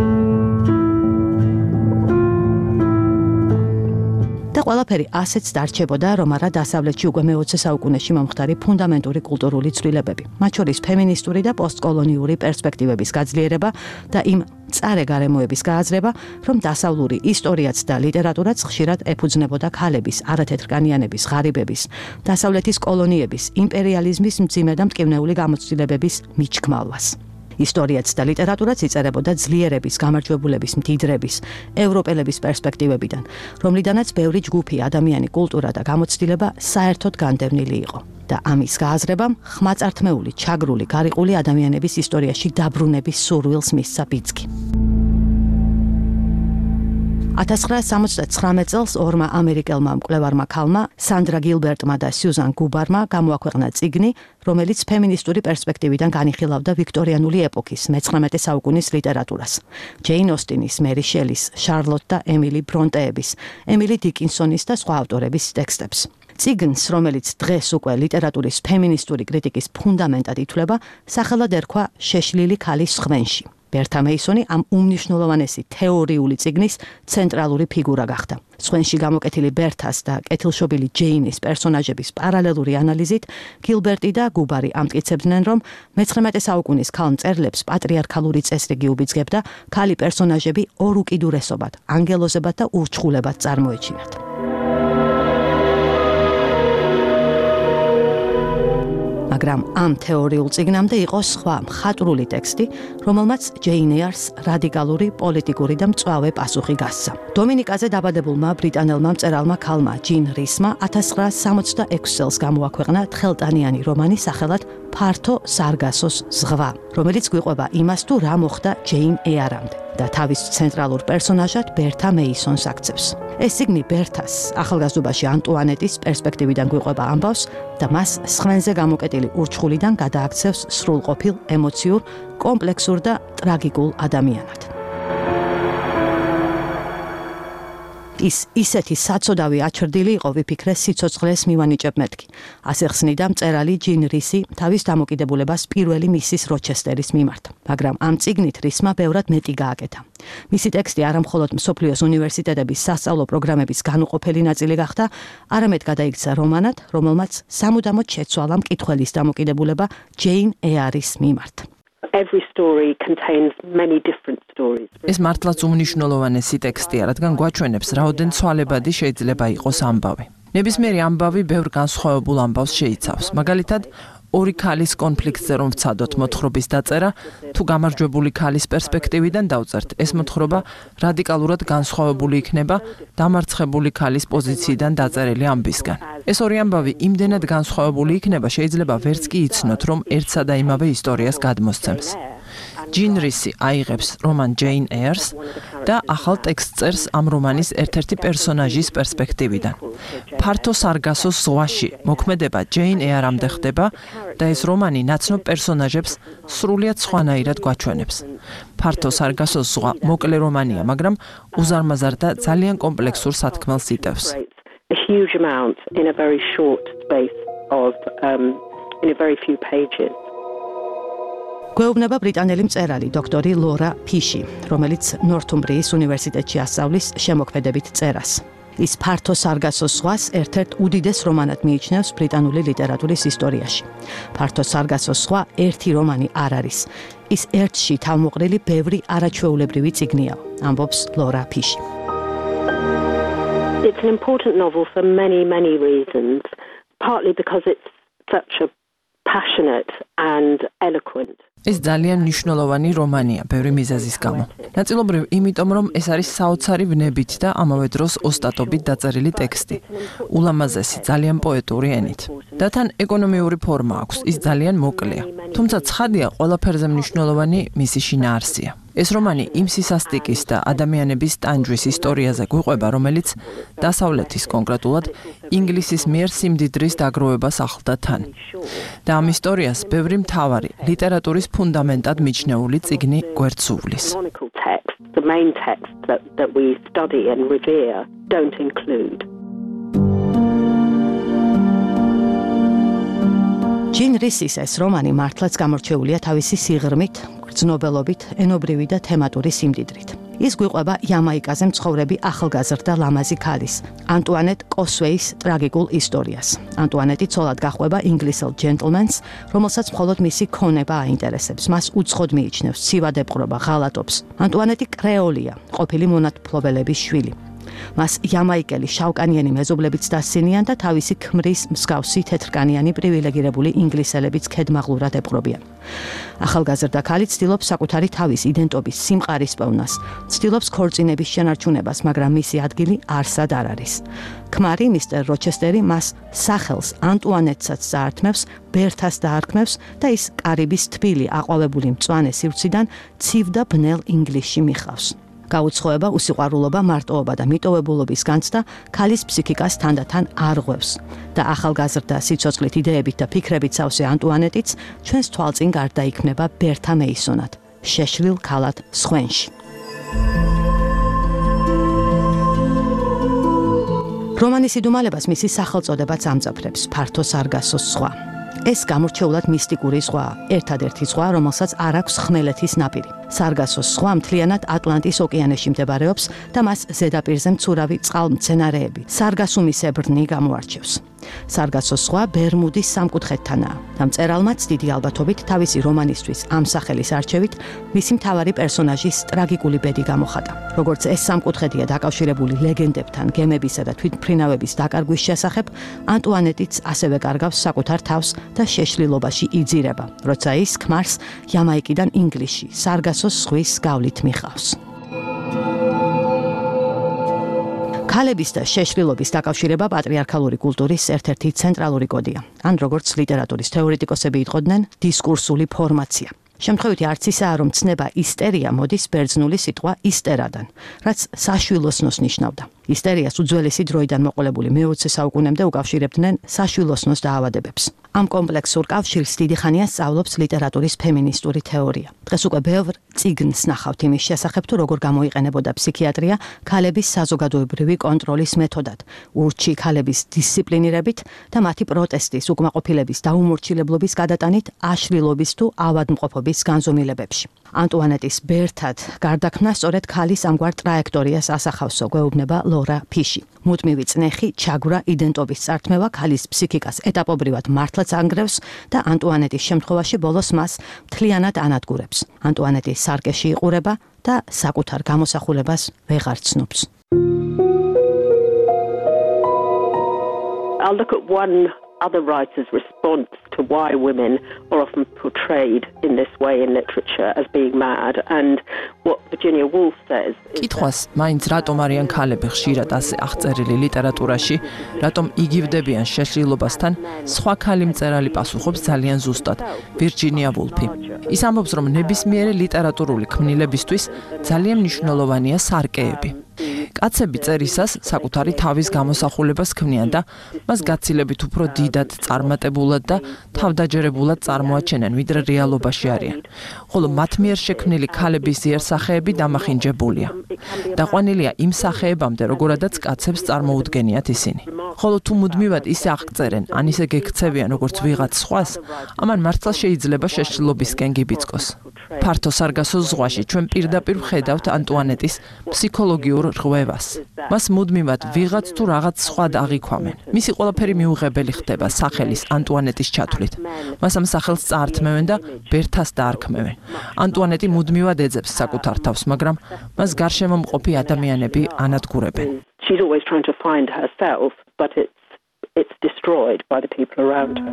და ყველაფერი ასეც დარჩებოდა, რომ არა დასავლეთში უკვე მეოცე საუკუნეში მომხდარი ფუნდამენტური კულტურული ცვლილებები, მათ შორის ფემინისტური და პოსტკოლონიური პერსპექტივების გაძლიერება და იმ მწარე გარემოების გააზრება, რომ დასავლური ისტორიაც და ლიტერატურაც ხშირად ეფუძნებოდა ქალების არათეთრკანიანების, ღარიბების, დასავლეთის კოლონიების, იმპერიალიზმის მძიმე და მტკივნეული გამოცდილებების მიჩქმალვას. ისტორიაც და ლიტერატურაც იწერებოდა ძლიერების, გამარჯვებულების, მდიდრების, ევროპელების პერსპექტივებიდან, რომლიდანაც ბევრი ჯგუფი, ადამიანი, კულტურა და გამოცდილება საერთოდ განდევნილი იყო. და ამის გააზრებამ ხმაწართმეული, ჩაგრული, გარიყული ადამიანების ისტორიაში დაბრუნების სურვილს მისცა ბიძგი. ათას ცხრაასი სამოცდათხრამეტ წელს ორმა ამერიკელმა მკვლევარმა ქალმა, სანდრა გილბერტმა და სიუზან გუბარმა გამოაქვეყნა წიგნი, რომელიც ფემინისტური პერსპექტივიდან განიხილავდა ვიქტორიანული ეპოქის მეცხრამეტე საუკუნის ლიტერატურას. ჯეინ ოსტინის, მერი შელის, შარლოტ და ემილი ბრონტეების, ემილი დიკინსონის და სხვა ავტორების ტექსტებს. წიგნს, რომელიც დღეს უკვე ლიტერატურის ფემინისტური კრიტიკის ფუნდამენტად ითვლება, სახელად ერქვა შეშლილი ქალის სხვენში. ბერთა მეისონი ამ უმნიშვნელოვანესი თეორიული წიგნის ცენტრალური ფიგურა გახდა. სხვენში გამოკეტილი ბერთას და კეთილშობილი ჯეინის პერსონაჟების პარალელური ანალიზით, გილბერტი და გუბარი ამტკიცებდნენ, რომ მეცხრამეტე საუკუნის ქალ მწერლებს პატრიარქალური წესრიგი უბიძგებდა ქალი პერსონაჟები ორ უკიდურესობად, ანგელოზებად და ურჩხულებად წარმოეჩინათ. მაგრამ ამ თეორიულ წიგნამდე იყო სხვა მხატვრული ტექსტი, რომელმაც ჯეინ ეარს რადიკალური პოლიტიკური და მწვავე პასუხი გასცა. დომინიკაზე დაბადებულმა ბრიტანელმა მწერალმა ქალმა ჯინ რისმა ათას ცხრაასი სამოცდაექვსი წელს გამოაქვეყნა თხელტანიანი რომანი სახელად ფართო სარგასოს ზღვა, რომელიც გვიყვება იმას, თუ რა მოხდა ჯეინ ეარამდე და თავის ცენტრალურ პერსონაჟად ბერთა მეისონს აქცევს. ეს წიგნი ბერთას, ახალგაზრდობაში ანტუანეტის პერსპექტივიდან გვიყვება ამბავს და მას სხვენზე გამოკეტილი ურჩხულიდან გადააქცევს სრულყოფილ, ემოციურ, კომპლექსურ და ტრაგიკულ ადამიანად. ის ისეთი საწოდავი აჩრდილი იყო, ვიფიქრე სიცოცხლეს მივანიჭებ მეთქი. ასე ხსნიდა მწერალი ჯინ რისი თავის დამოკიდებულებას პირველი მისის როჩესტერის მიმართ. მაგრამ ამ წიგნით რისმა ბევრად მეტი გააკეთა. მისი ტექსტი არა მხოლოდ მსოფლიოს უნივერსიტეტების სასწავლო პროგრამების განუყოფელი ნაწილი გახდა, არამედ გადაიქცა რომანად, რომელმაც სამუდამოდ შეცვალა მკითხველის დამოკიდებულება ჯეინ ეარის მიმართ. Every story contains many different stories. ეს მართლაც უმნიშვნელოვანესი ტექსტია, რადგან გვაჩვენებს, რაოდენ ცვალებადი შეიძლება იყოს ამბავი. ნებისმიერი ამბავი ბევრ განსხვავებულ ამბავს შეიცავს. მაგალითად, ორი ქალის კონფლიქტზე რომ ვცადოთ მოთხრობის დაწერა, თუ გამარჯვებული ქალის პერსპექტივიდან დავწერთ, ეს მოთხრობა რადიკალურად განსხვავებული იქნება დამარცხებული ქალის პოზიციიდან დაწერილი ამბისგან. ეს ორი ამბავი იმდენად განსხვავებული იქნება, შეიძლება ვერც კი იცნოთ, რომ ერთსა და იმავე ისტორიას გადმოსცემს. ჯინ რისი აიღებს რომან ჯეინ ეერს და ახალ ტექსტს წერს ამ რომანის ერთ-ერთი პერსონაჟის პერსპექტივიდან. ფართო სარგასოს ზღვაში მოქმედება ჯეინ ეარამდე ხდება და ეს რომანი ნაცნობ პერსონაჟებს სრულიად სხვანაირად გვაჩვენებს. ფართო სარგასოს ზღვა მოკლე რომანია, მაგრამ უზარმაზარ და ძალიან კომპლექსურ სათქმელს იტევს. A huge amount in a very short space of um, in a very few pages. გვეუბნება ბრიტანელი მწერალი დოქტორი ლორა ფიში, რომელიც ნორთუმბრიის უნივერსიტეტში ასწავლის შემოქმედებით წერას. ის ფართო სარგასოს ზღვას ერთ-ერთ უდიდეს რომანად მიიჩნევს ბრიტანული ლიტერატურის ისტორიაში. ფართო სარგასოს ზღვა ერთი რომანი არ არის. ის ერთში თავმოყრილი ბევრი არაჩვეულებრივი წიგნია, ამბობს ლორა ფიში. It's an important novel for many, many reasons, partly because it's such a passionate and eloquent. ეს ძალიან მნიშვნელოვანი რომანია ბევრი მიზეზის გამო. ნაწილობრივ იმიტომ, რომ ეს არის საოცარი ვნებით და ამავე დროს ოსტატობით დაწერილი ტექსტი. ულამაზესი, ძალიან პოეტური ენით. და თან ეკონომიური ფორმა აქვს, ის ძალიან მოკლეა. თუმცა ცხადია, ყველაფერზე მნიშვნელოვანი მისი შინაარსია. ეს რომანი იმ სისასტიკის და ადამიანების ტანჯვის ისტორიაზე გვიყვება, რომელიც დასავლეთის კონკრეტულად ინგლისის მიერ სიმდიდრის დაგროვებას ახლდა თან. და ამ ისტორიას ბევრი მთავარი ლიტერატურის ფუნდამენტად მიჩნეული წიგნი გვერდსუვლის. The main texts that, that we study and revere don't include. ჯინ რისის ეს რომანი მართლაც გამორჩეულია თავისი სიღრმით, გრძნობელობით, ენობრივი და თემატური სიმდიდრით. ის გვიყვება იამაიკაზე მცხოვრები ახალგაზრდა ლამაზი ქალის, ანტუანეტ კოსვეის ტრაგიკულ ისტორიას. ანტუანეტი ცოლად გახვება ინგლისელ ჯენტლმენს, რომელსაც მხოლოდ მისი ქონება აინტერესებს. მას უცხოდ მიიჩნევს, ცივად ეპყრობა, ღალატობს. ანტუანეტი კრეოლია, ყოფილი მონათმფლობელების შვილი. მას იამაიკელი შავკანიანი მეზობლებიც დასცინიან და თავისი ქმრის მსგავსი თეთრკანიანი პრივილეგირებული ინგლისელებიც ქედმაღლურად ეპყრობიან. ახალგაზრდა ქალი ცდილობს საკუთარი თავის იდენტობის სიმყარის პოვნას, ცდილობს ქორწინების შენარჩუნებას, მაგრამ მისი ადგილი არსად არ არის. ქმარი მისტერ როჩესტერი მას სახელს ანტუანეტსაც წაართმევს, ბერთას დაარქმევს და ის კარიბის თბილი აყვავებული მწვანე სივრციდან ცივ და ბნელ ინგლისში მიხავს. გაუცხოება, უსიყვარულობა, მარტოობა და მიტოვებულობის განცდა ქალის ფსიქიკას თანდათან არღვევს და ახალგაზრდა სიცოცხლით იდეებით და ფიქრებით სავსე ანტუანეტიც ჩვენს თვალწინ გარდაიქმნება ბერთა მეისონად, შეშლილ ქალად სხვენში. რომანის იდუმალებას მისი სახელწოდებაც ამძაფრებს, ფართო სარგასოს ზღვა. ეს გამორჩეულად მისტიკური ზღვაა, ერთადერთი ზღვა, რომელსაც არ აქვს ხმელეთის ნაპირი. სარგასოს ზღვა მთლიანად ატლანტის ოკეანეში მდებარეობს და მას ზედაპირზე მცურავი წყალმცენარეები, სარგასუმისებრნი გამოარჩევს. სარგასოს ზღვა ბერმუდის სამკუთხედთანაა და მწერალმაც დიდი ალბათობით თავისი რომანისთვის ამ სახელის არჩევით მისი მთავარი პერსონაჟის ტრაგიკული ბედი გამოხატა. როგორც ეს სამკუთხედია დაკავშირებული ლეგენდებთან, გემებისა და თვითმფრინავების დაკარგვის შესახებ, ანტუანეტიც ასევე კარგავს საკუთარ თავს და შეშლილობაში იძირება, როცა ის ქმარს იამაიკიდან ინგლისში სარგასოს ზღვის გავლით მიხავს. ქალების და შეშლილობის დაკავშირება პატრიარქალური კულტურის ერთ-ერთი ცენტრალური კოდია, ან როგორც ლიტერატურის თეორეტიკოსები იტყოდნენ, დისკურსული ფორმაცია. შემთხვევითი არც ისაა, რომ ცნება ისტერია მოდის ბერძნული სიტყვა ისტერადან, რაც საშვილოსნოს ნიშნავდა. ისტერიას უძველესი დროიდან მოყოლებული მეოცე საუკუნემდე უკავშირებდნენ საშვილოსნოს დაავადებებს. ამ კომპლექსურ კავშირს დიდი ხანია სწავლობს ლიტერატურის ფემინისტური თეორია. დღეს უკვე ბევრ წიგნს ნახავთ იმის შესახებ, თუ როგორ გამოიყენებოდა ფსიქიატრია ქალების საზოგადოებრივი კონტროლის მეთოდად, ურჩი ქალების დისციპლინირებით და მათი პროტესტის, უკმაყოფილების, დაუმორჩილებლობის გადატანით აშლილობის თუ ავადმყოფობის განზომილებებში. ანტუანეტის ბერთად გარდაქმნა სწორედ ქალის ამგვარ ტრაექტორიას ასახავსო, გვეუბნება ლორა ფიში. მუდმივი წნეხი, ჩაგვრა, იდენტობის წართმევა ქალის ფსიქიკას ეტაპობრივად მართლაც ანგრევს და ანტუანეტის შემთხვევაში ბოლოს მას მთლიანად ანადგურებს. ანტუანეტი სარკეში იყურება და საკუთარ გამოსახულებას ვეღარ ცნობს. I'll look at one other writer's response to why women are often portrayed in this way in literature as being mad, and what Virginia Woolf says is კითხვას მაინც რატომ არიან ქალები ხშირად ასე აღწერილი ლიტერატურაში, რატომ იგივდებიან შეშლილობასთან, სხვა ქალი მწერალი პასუხობს ძალიან ზუსტად, ვირჯინია ვულფი. ის ამბობს, რომ ნებისმიერი ლიტერატურული ქმნილებისთვის ძალიან მნიშვნელოვანია სარკეები. კაცები წერისას საკუთარი თავის გამოსახულებას ქმნიან და მას გაცილებით უფრო დიდად, წარმატებულად და თავდაჯერებულად წარმოაჩენენ, ვიდრე რეალობაში არიან. ხოლო მათ მიერ შექმნილი ქალების იერსახეები დამახინჯებულია. დაყვანილია იმ სახეებამდე, როგორადაც კაცებს წარმოუდგენიათ ისინი. ხოლო თუ მუდმივად ისე აღწერენ, ან ისე გექცევიან როგორც ვიღაც სხვას, ამან მართლა შეიძლება შეშლილობისკენ გიბიძგოს. ფართო სარგასოს ზღვაში ჩვენ პირდაპირ ვხედავთ ანტუანეტის ფსიქოლოგიურ რღვევას. მას მუდმივად ვიღაც თუ რაღაც სხვა აღიქვამენ. მისი ყველაფერი მიუღებელი ხდება სახელის ანტუანეტის ჩათვლით. მას ამ სახელს წაართმევენ და ბერთას დაარქმევენ. ანტუანეტი მუდმივად ეძებს საკუთარ თავს, მაგრამ მას გარშემო მყოფი ადამიანები ანადგურებენ. She's always trying to find herself, but it's it's destroyed by the people around her.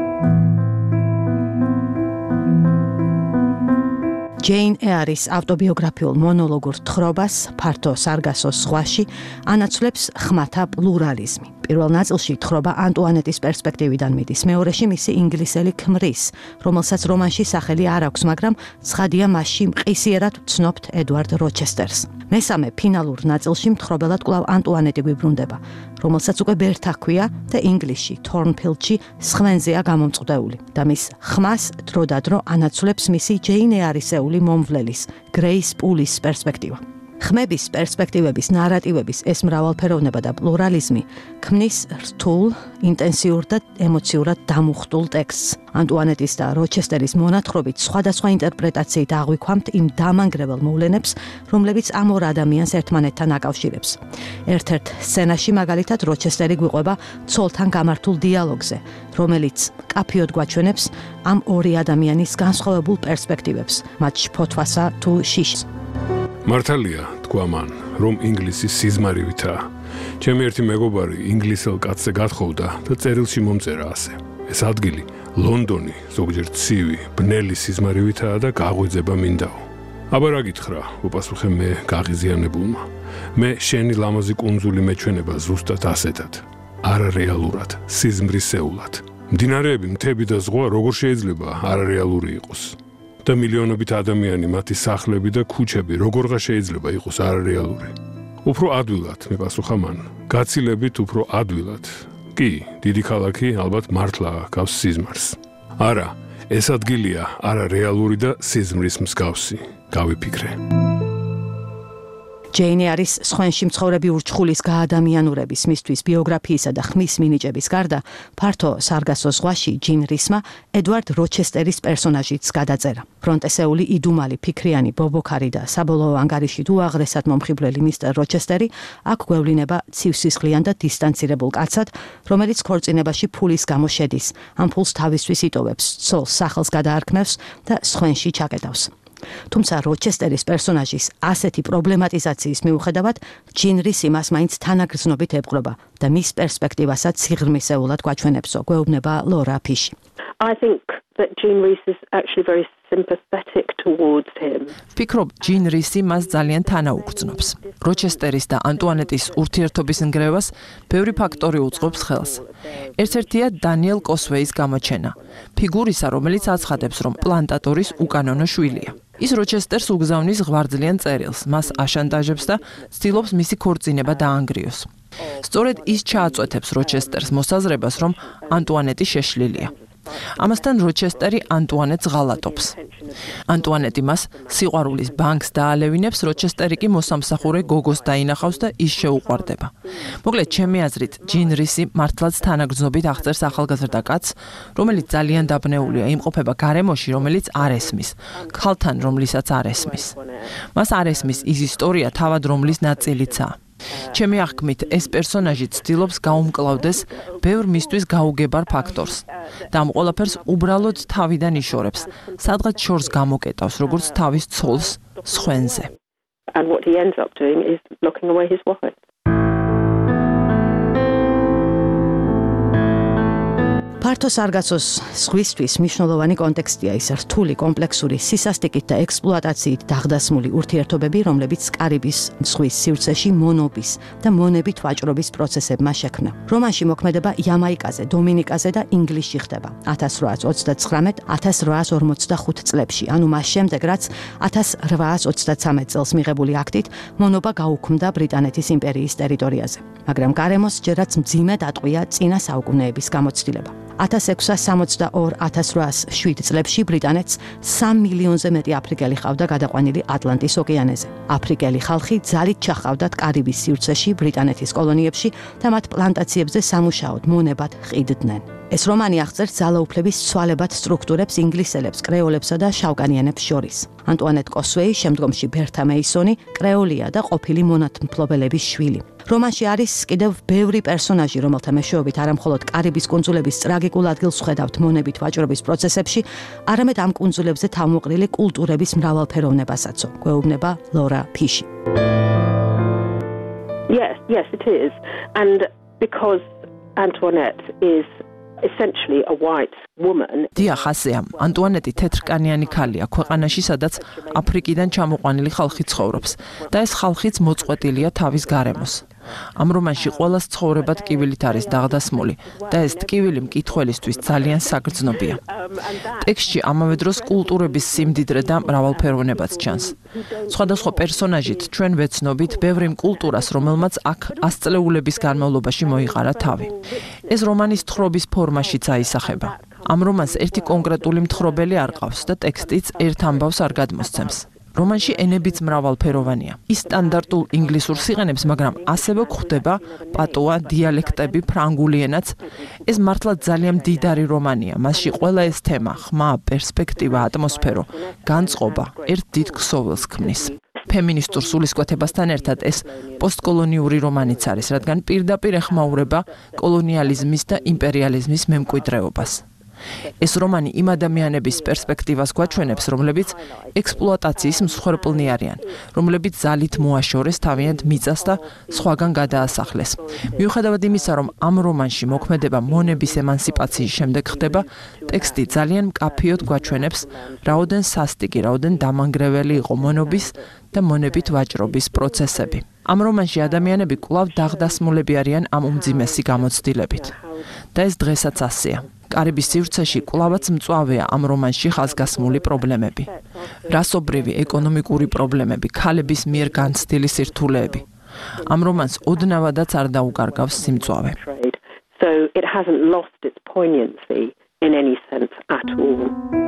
ჯეინ ეარის ავტობიოგრაფიულ მონოლოგურ თხრობას ფართო სარგასოს ზღვაში ანაცვლებს ხმათა პლურალიზმი. პირველ ნაწილში თხრობა ანტუანეტის პერსპექტივიდან მიდის, მეორეში მისი ინგლისელი ქმრის, რომელსაც რომანში სახელი არ აქვს, მაგრამ ცხადია მასში მყისიერად ვცნობთ ედვარდ როჩესტერს. მესამე ფინალურ ნაწილში მთხრობელად კვლავ ანტუანეტი გვიბრუნდება, რომელსაც უკვე ბერთა ჰქვია და ინგლისში, თორნფილდში სხვენზეა გამომწყვდეული და მის ხმას დროდადრო ანაცვლებს მისი ჯეინ ეარისეული მომვლელის, გრეის პულის პერსპექტივა. ხმების პერსპექტივების ნარატივების ეს მრავალფეროვნება და პლურალიზმი ქმნის რთულ, ინტენსიურ და ემოციურად დამუხტულ ტექსტს. ანტუანეტის და როჩესტერის მონათხრობით სხვადასხვა ინტერპრეტაციით აღვიქვამთ იმ დამანგრეველ მოვლენებს, რომლებიც ამ ორ ადამიანს ერთმანეთთან აკავშირებს. ერთ-ერთ სცენაში მაგალითად როჩესტერი გვიყვება ცოლთან გამართულ დიალოგზე, რომელიც კაფიოდ გვაჩვენებს ამ ორი ადამიანის განსხვავებულ პერსპექტივებს, მათ შფოთვასა თუ შიშს. მართალია, თქვა მან, რომ ინგლისი სიზმარივითაა. ჩემი ერთი მეგობარი ინგლისელ კაცზე გათხოვდა და წერილში მომწერა ასე. ეს ადგილი, ლონდონი, ზოგჯერ ცივი, ბნელი სიზმარივითაა და გაღვიძება მინდაო. აბა რა გითხრა, უპასუხე მე გაღიზიანებულმა. მე შენი ლამაზი კუნძული მეჩვენება ზუსტად ასეთად, არარეალურად, სიზმრისეულად. მდინარეები, მთები და ზღვა როგორ შეიძლება არარეალური იყოს? და მილიონობით ადამიანი, მათი სახლები და ქუჩები როგორღა შეიძლება იყოს არარეალური. უფრო ადვილად, მიპასუხა მან, გაცილებით უფრო ადვილად. კი, დიდი ქალაქი ალბათ მართლა გავს სიზმარს. არა, ეს ადგილია არარეალური და სიზმრის მსგავსი, გავიფიქრე. ჯეინ ეარის სხვენში მცხოვრები ურჩხულის გაადამიანურების, მისთვის ბიოგრაფიისა და ხმის მინიჭების გარდა, ფართო სარგასოს ზღვაში ჯინ რისმა ედვარდ როჩესტერის პერსონაჟიც გადაწერა. ფრონტესეული იდუმალი, ფიქრიანი, ბობოქარი და საბოლოო ანგარიშით უაღრესად მომხიბვლელი მისტერ როჩესტერი აქ გვევლინება ცივსისხლიან და დისტანცირებულ კაცად, რომელიც ქორწინებაში ფულის გამო შედის, ამ ფულს თავისთვის იტოვებს, ცოლს სახელს გადაარქმევს და სხვენში ჩაკეტავს. თუმცა როჩესტერის პერსონაჟის ასეთი პრობლემატიზაციის მიუხედავად, ჯინ რისი მას მაინც თანაგრძნობით ებყრობა და მის პერსპექტივასაც სიღრმისეულად გვაჩვენებსო, გვეუბნება ლორა ფიში. I think that Jean Rhys is actually very sympathetic towards him. ფიქრობ, ჯინ რისი მას ძალიან თანაუგრძნობს. როჩესტერის და ანტუანეტის ურთიერთობის ნგრევას ბევრი ფაქტორი უწყობს ხელს. ერთ-ერთია დანიელ კოსვეის გამოჩენა, ფიგურისა, რომელიც აცხადებს, რომ პლანტატორის უკანონო შვილია. ის როჩესტერს უგზავნის ღვიძლიან წერილს, მას აშანტაჟებს და ცდილობს მისი ქორწინება დაანგრიოს. სწორედ ის ჩააწვეთებს როჩესტერს მოსაზრებას, რომ ანტუანეტი შეშლილია. ამასთან როჩესტერი ანტუანეტს ღალატობს. ანტუანეტი მას სიყვარულის ბანკს დაალევინებს, როჩესტერი კი მოსამსახურე გოგოს დაინახავს და ის შეუყვარდება. მოკლედ, ჩემი აზრით, ჯინ რისი მართლაც თანაგრძნობით აღწერს ახალგაზრდა კაცს, რომელიც ძალიან დაბნეულია, იმყოფება გარემოში, რომელიც არ ესმის, ქალთან, რომლისაც არ ესმის. მას არ ესმის ის ისტორია, თავად რომლის ნაწილიცაა. ჩემი აღქმით, ეს პერსონაჟი ცდილობს გაუმკლავდეს ბევრ მისთვის გაუგებარ ფაქტორს და ამ ყველაფერს უბრალოდ თავიდან იშორებს, სადღაც შორს გამოკეტავს, როგორც თავის ცოლს სხვენზე. And what he ends up doing is locking away his wife. ფართო სარგაცოს სხვისთვის მნიშვნელოვანი კონტექსტია ის რთული, კომპლექსური, სისასტიკით და ექსპლუატაციით დაღდასმული ურთიერთობები, რომლებიც კარიბის ზღვის სივრცეში მონობის და მონებით ვაჭრობის პროცესებმა შექმნა. რომანში მოქმედება იამაიკაზე, დომინიკაზე და ინგლისში ხდება ათას რვაას ოცდაცხრამეტ ათას რვაას ორმოცდახუთ წლებში, ანუ მას შემდეგ, რაც ათას რვაას ოცდაცამეტ წელს მიღებული აქტით მონობა გაუქმდა ბრიტანეთის იმპერიის ტერიტორიაზე. მაგრამ გარემოს ჯერაც მძიმედ ატყვია წინა საუკუნეების გამოცდილება. ათას ექვსას სამოცდაორ ათას რვაას შვიდ წლებში ბრიტანეთს სამ მილიონზე მეტი აფრიკელი ყავდა გადაყვანილი ატლანტის ოკეანეზე. აფრიკელი ხალხი ძალით ჩახავდათ კარიბის სივრცეში ბრიტანეთის კოლონიებში და მათ პლანტაციებზე სამუშაოდ მონებად ყიდდნენ. ეს რომანი აღწერს ძალაუფლების ცვალებად სტრუქტურებს ინგლისელებს, კრეოლებსა და შავკანიანებს შორის. ანტუანეტ კოსვეი, შემდგომში ბერთა მეისონი, კრეოლია და ყოფილი მონათმფლობელების შვილი. რომანში არის კიდევ ბევრი პერსონაჟი, რომელთა მეშვეობით არამხოლოდ კარიბის კუნძულების ტრაგიკულ ადგილს ხედავთ მონებით ვაჭრობის პროცესებში, არამედ ამ კუნძულებზე თავმოყრილი კულტურების მრავალფეროვნებასაც. გვეუბნება ლორა ფიში. Yes, yes it is. And because Antoinette is essentially a white woman. დიახ, ასეა. ანტუანეტი თეთრკანიანი ქალია, ქვეყანაში, სადაც აფრიკიდან ჩამოყვანილი ხალხი ცხოვრობს და ეს ხალხიც მოწყვეტილია თავის გარემოს. ამ რომანში ყველას ცხოვრება ტკივილით არის დაღდასმული და ეს ტკივილი მკითხველისთვის ძალიან საგრძნობია. ტექსტში ამავე დროს კულტურების სიმდიდრე და მრავალფეროვნებაც ჩანს. სხვადასხვა პერსონაჟით ჩვენ ვეცნობით ბევრ იმ კულტურას, რომელმაც აქ ასწლეულების განმავლობაში მოიყარა თავი. ეს რომანის თხრობის ფორმაშიც აისახება. ამ რომანს ერთი კონკრეტული მთხრობელი არ ყავს და ტექსტიც ერთ ამბავს არ გადმოსცემს. რომანში ენებიც მრავალფეროვანია. ის სტანდარტულ ინგლისურს იყენებს, მაგრამ ასევე გვხვდება პატოა, დიალექტები, ფრანგული ენაც. ეს მართლა ძალიან მდიდარი რომანია. მასში ყველა ეს თემა, ხმა, პერსპექტივა, ატმოსფერო, განწყობა ერთ დიდ ქსოვილს ქმნის. ფემინისტურ სულისკვეთებასთან ერთად ეს პოსტკოლონიური რომანიც არის, რადგან პირდაპირ ეხმაურება კოლონიალიზმის და იმპერიალიზმის მემკვიდრეობას. ეს რომანი იმ ადამიანების პერსპექტივას გვაჩვენებს, რომლებიც ექსპლუატაციის მსხვერპლნი არიან, რომლებიც ძალით მოაშორეს თავიანთ მიწას და სხვაგან გადაასახლეს. მიუხედავად იმისა, რომ ამ რომანში მოქმედება მონების ემანსიპაციის შემდეგ ხდება, ტექსტი ძალიან მკაფიოდ გვაჩვენებს, რაოდენ სასტიკი, რაოდენ დამანგრეველი იყო მონობის და მონებით ვაჭრობის პროცესები. ამ რომანში ადამიანები კვლავ დაღდასმულები არიან ამ უმძიმესი გამოცდილებით. და ეს დღესაც ასეა. კარიბის სივრცეში კვლავაც მწვავეა ამ რომანში ხაზგასმული პრობლემები. რასობრივი, ეკონომიკური პრობლემები, ქალების მიერ განცდილი სირთულეები. ამ რომანს ოდნავადაც არ დაუკარგავს სიმწვავე. So it hasn't lost its poignancy in any sense at all.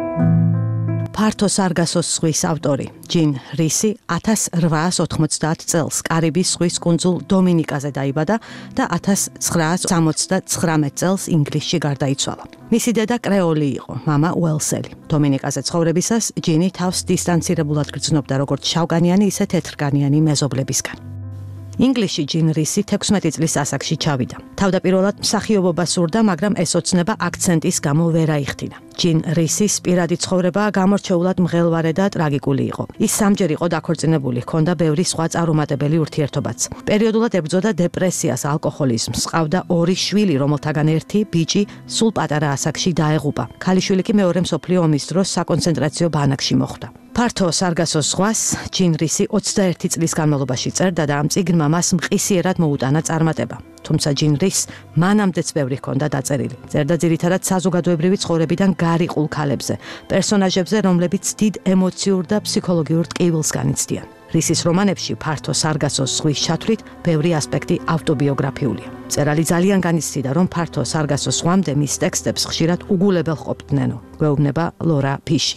ფართო სარგასოს ზღვის ავტორი ჯინ რისი ათას რვაას ოთხმოცდაათ წელს კარიბის ზღვის კუნძულ დომინიკაზე დაიბადა და ათას ცხრაას სამოცდაცხრამეტ წელს ინგლისში გარდაიცვალა. მისი დედა კრეოლი იყო, მამა უელსელი. დომინიკაზე ცხოვრებისას ჯინი თავს დისტანცირებულად გრძნობდა როგორც შავკანიანი, ისე თეთრკანიანი მეზობლებისგან. ინგლისში ჯინ რისი თექვსმეტი წლის ასაკში ჩავიდა. თავდაპირველად მსახიობობა სურდა, მაგრამ ეს ოცნება აქცენტის გამო ვერ აიხდინა. ჯინ რისის პირადი ცხოვრება გამორჩეულად მღელვარე და ტრაგიკული იყო. ის სამჯერ იყო დაქორწინებული, ჰქონდა ბევრი სხვა წარუმატებელი ურთიერთობაც. პერიოდულად ებრძოდა დეპრესიას, ალკოჰოლიზმს, ჰყავდა ორი შვილი, რომელთაგან ერთი ბიჭი სულ პატარა ასაკში დაეღუპა. ქალიშვილი კი მეორე მსოფლიო ომის დროს საკონცენტრაციო ბანაკში მოხვდა. ფართო სარგასოს ზღვას ჯინ რისი ოცდაერთი წლის განმავლობაში წერდა და ამ წიგნმა მას მყისიერად მოუტანა წარმატება. თუმცა ჯინ რისს მანამდეც ბევრი ჰქონდა დაწერილი. წერდა ძირითადად საზოგადოებრივი ცხოვრებიდან გარიყულ ქალებზე, პერსონაჟებზე, რომლებიც დიდ ემოციურ და ფსიქოლოგიურ ტკივილს განიცდიან. რისის რომანებში ფართო სარგასოს ზღვის ჩათვლით ბევრი ასპექტი ავტობიოგრაფიულია. მწერალი ძალიან განიცდიდა, რომ ფართო სარგასოს ზღვამდე მის ტექსტებს ხშირად უგულებელ ყოფნენო. გვეუბნება ლორა ფიში.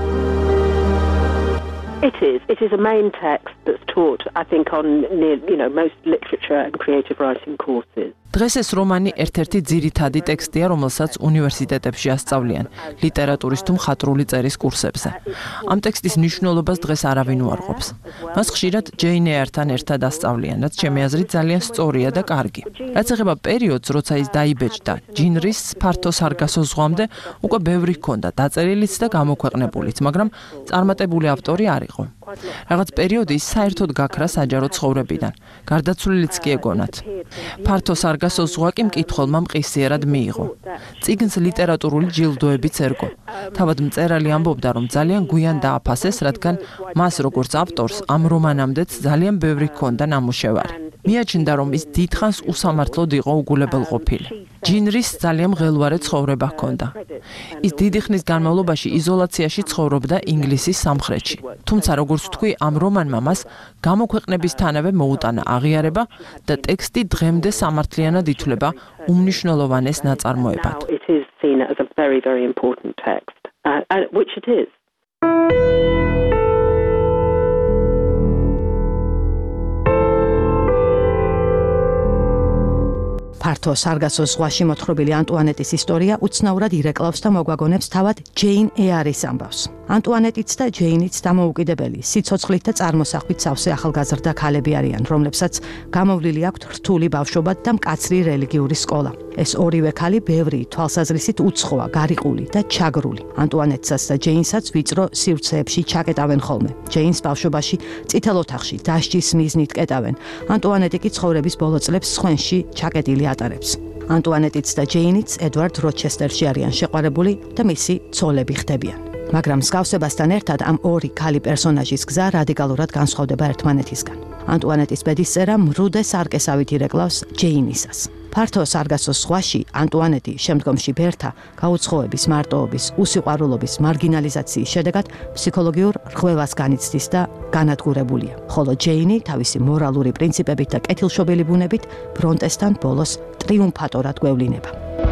It is. It is a main text that's taught, I think, on you know most literature and creative writing courses. დღეს ეს რომანი ერთ-ერთი ძირითადი ტექსტია, რომელსაც უნივერსიტეტებში ასწავლიან ლიტერატურის თუ მხატვრული წერის კურსებზე. ამ ტექსტის მნიშვნელობას დღეს არავინ უარყოფს. მას ხშირად ჯეინ ეერთან ერთად ასწავლიან, რაც ჩემი აზრით ძალიან სწორია და კარგი. რაც ეხება პერიოდს, როცა ის დაიბეჭდა, ჯინ რისს ფართო სარგასოს ზღვამდე უკვე ბევრი ჰქონდა დაწერილიც და გამოქვეყნებულიც, მაგრამ წარმატებული ავტორი არ იყო. Რაღაც პერიოდი ის საერთოდ გაქრა საჯარო ცხოვრებიდან. გარდაცვლილიც კი ეგონათ. ფართო სარგასოს ზღვა კი მკითხველმა მყისიერად მიიღო. წიგნს ლიტერატურული ჯილდოებიც ერგო. თავად მწერალი ამბობდა, რომ ძალიან გვიან დააფასეს, რადგან მას როგორც ავტორს ამ რომანამდეც ძალიან ბევრი ჰქონდა ნამუშევარი. მიაჩნდა, რომ ის დიდხანს უსამართლოდ იყო უგულებელყოფილი. ჯინრის ძალიან მღელვარე ცხოვრება ჰქონდა. ის დიდი ხნის განმავლობაში იზოლაციაში ცხოვრობდა ინგლისის სამხრეთში. თუმცა, როგორც თქვი, ამ რომანმა მას გამოქვეყნებისთანავე მოუტანა აღიარება და ტექსტი დღემდე სამართლიანად ითვლება უმნიშვნელოვანეს ნაწარმოებად. ფართო სარგასოს ზღვაში მოთხრობილი ანტუანეტის ისტორია უცნაურად ირეკლავს და მოგვაგონებს თავად ჯეინ ეარის ამბავს. ანტუანეტიც და ჯეინიც დამოუკიდებელი, სიცოცხლით და წარმოსახვით სავსე ახალგაზრდა ქალები არიან, რომლებსაც გამოვლილი აქვთ რთული ბავშვობა და მკაცრი რელიგიური სკოლა. ეს ორივე ქალი ბევრი თვალსაზრისით უცხოა, გარიყული და ჩაგრული. ანტუანეტსაც და ჯეინსაც ვიწრო სივრცეებში ჩაკეტავენ ხოლმე. ჯეინს ბავშვობაში წითელ ოთახში დასჯის მიზნით კეტავენ. ანტუანეტი კი ცხოვრების ბოლო წლებს სხვენში ჩაკეტილი ატარებს. ანტუანეტიც და ჯეინიც ედვარდ როჩესტერში არიან შეყვარებული და მისი ცოლები ხდებიან. მაგრამ მსგავსებასთან ერთად ამ ორი ქალი პერსონაჟის გზა რადიკალურად განსხვავდება ერთმანეთისგან. ანტუანეტის ბედისწერა მრუდე სარკესავით ირეკლავს ჯეინისას. ფართო სარგასოს ზღვაში ანტუანეტი შემდგომში ბერთა გაუცხოების, მარტოობის, უსიყვარულობის, მარგინალიზაციის შედეგად ფსიქოლოგიურ რღვევას განიცდის და განადგურებულია. ხოლო ჯეინი თავისი მორალური პრინციპებით და კეთილშობილი ბუნებით ბრონტესთან ბოლოს ტრიუმფატორად გვევლინება.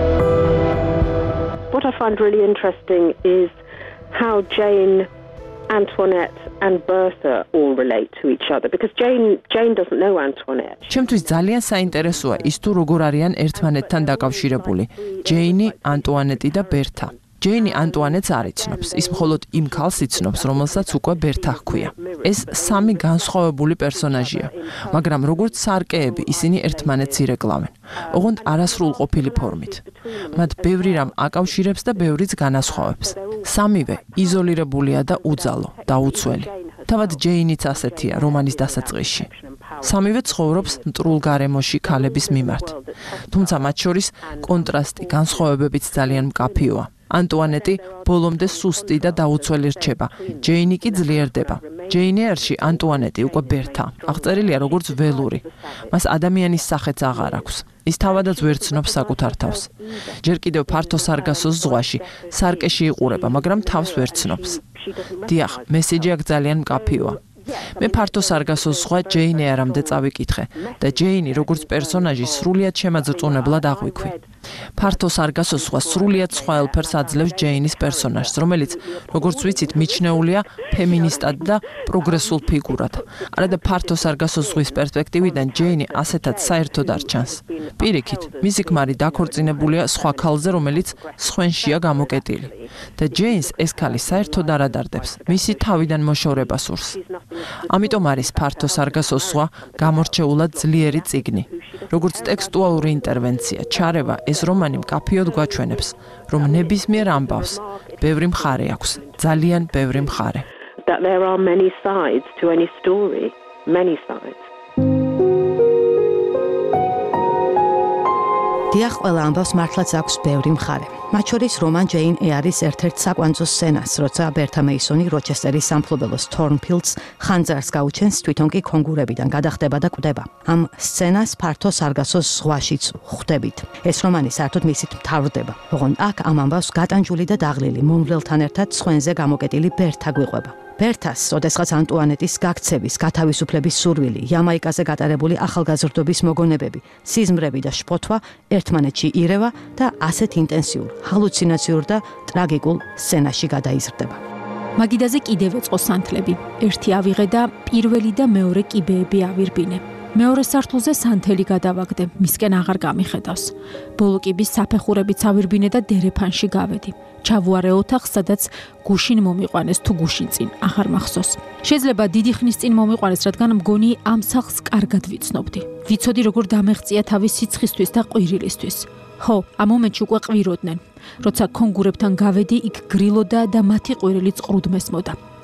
What I find really interesting is how Jane, Antoinette and Bertha all relate to each other because Jane Jane doesn't know Antoinette. ჩემთვის ძალიან საინტერესოა ის თუ როგორ არიან ერთმანეთთან დაკავშირებული. ჯეინი, ანტუანეტი და ბერთა. ჯეინი ანტუანეტს არ იცნობს. ის მხოლოდ იმ ქალს იცნობს, რომელსაც უკვე ბერთა ჰქვია. ეს სამი განსხვავებული პერსონაჟია, მაგრამ როგორც სარკეები ისინი ერთმანეთს ირეკლავენ. ოღონდ არასრულყოფილი ფორმით. მათ ბევრი რამ აკავშირებს და ბევრიც განასხვავებს. სამივე იზოლირებულია და უძალო, დაუცველი. თავად ჯეინიც ასეთია რომანის დასაწყისში. სამივე ცხოვრობს მტრულ გარემოში ქალების მიმართ. თუმცა მათ შორის კონტრასტი, განსხვავებებიც ძალიან მკაფიოა. ანტუანეტი ბოლომდე სუსტი და დაუცველი რჩება. ჯეინი კი ძლიერდება. ჯეინერში ანტუანეტი უკვე ბერთა. აღწერილია როგორც ველური. მას ადამიანის სახეც აღარ აქვს. ის თავადაც ვერ ცნობს საკუთარ თავს. ჯერ კიდევ ფართო სარგასოს ზღვაში სარკეში იყურება, მაგრამ თავს ვერ ცნობს. დიახ, მესიჯი აქ ძალიან მკაფიოა. მე ფართო სარგასოს ზღვა ჯეინ ეარამდე წავიკითხე და ჯეინი როგორც პერსონაჟი სრულიად შემაძრწუნებლად აღვიქვი. ფართო სარგასოს ზღვა სრულიად სხვა ელფერს აძლევს ჯეინის პერსონაჟს, რომელიც, როგორც ვიცით, მიჩნეულია ფემინისტად და პროგრესულ ფიგურად. არადა ფართო სარგასოს ზღვის პერსპექტივიდან ჯეინი ასეთად საერთოდ არ ჩანს. პირიქით, მისი ქმარი დაქორწინებულია სხვა ქალზე, რომელიც სხვენშია გამოკეტილი. და ჯეინს ეს ქალი საერთოდ არ ადარდებს, მისი თავიდან მოშორება სურს. ამიტომ არის ფართო სარგასოს ზღვა გამორჩეულად ძლიერი წიგნი. როგორც ტექსტუალური ინტერვენცია, ჩარევა ეს რომანი მკაფიოდ გვაჩვენებს, რომ ნებისმიერ ამბავს ბევრი მხარე აქვს, ძალიან ბევრი მხარე. That there are many sides to any story, many sides. დიახ, ყველა ამბავს მართლაც აქვს ბევრი მხარე. მათ შორის რომან ჯეინ ეარის ერთ-ერთ საკვანძო სცენას, როცა ბერთა მეისონი როჩესტერის სამფლობელოს თორნფილდს ხანძარს გაუჩენს, თვითონ კი კონგურებიდან გადახდება და კვდება. ამ სცენას ფართო სარგასოს ზღვაშიც ხვდებით. ეს რომანი საერთოდ მისით მთავრდება. ოღონდ აქ ამ ამბავს გატანჯული და დაღლილი მომვლელთან ერთად სხვენზე გამოკეტილი ბერთა გვიყვება. ბერთას, ოდესღაც ანტუანეტის გაქცევის, გათავისუფლების სურვილი, იამაიკაზე გატარებული ახალგაზრდობის მოგონებები, სიზმრები და შფოთვა ერთმანეთში ირევა და ასეთ ინტენსიურ, ჰალუცინაციურ და ტრაგიკულ სცენაში გადაიზრდება. მაგიდაზე კიდევ ეწყო სანთლები. ერთი ავიღე და პირველი და მეორე კიბეები ავირბინე. მეორე სართულზე სანთელი გადავაგდე, მისკენ აღარ გამიხედავს. ბოლო კიბის საფეხურებით ავირბინე და დერეფანში გავედი. ჩავუარე ოთახს, სადაც გუშინ მომიყვანეს თუ გუშინ წინ, აღარ მახსოვს. შეიძლება დიდი ხნის წინ მომიყვანეს, რადგან მგონი ამ სახლს კარგად ვიცნობდი. ვიცოდი როგორ დამეღწია თავის სიცხისთვის და ყვირილისთვის. ხო, ამ მომენტში უკვე ყვიროდნენ. როცა კონგურებთან გავედი, იქ გრილოდა და მათი ყვირილი წყრუდ მესმოდა.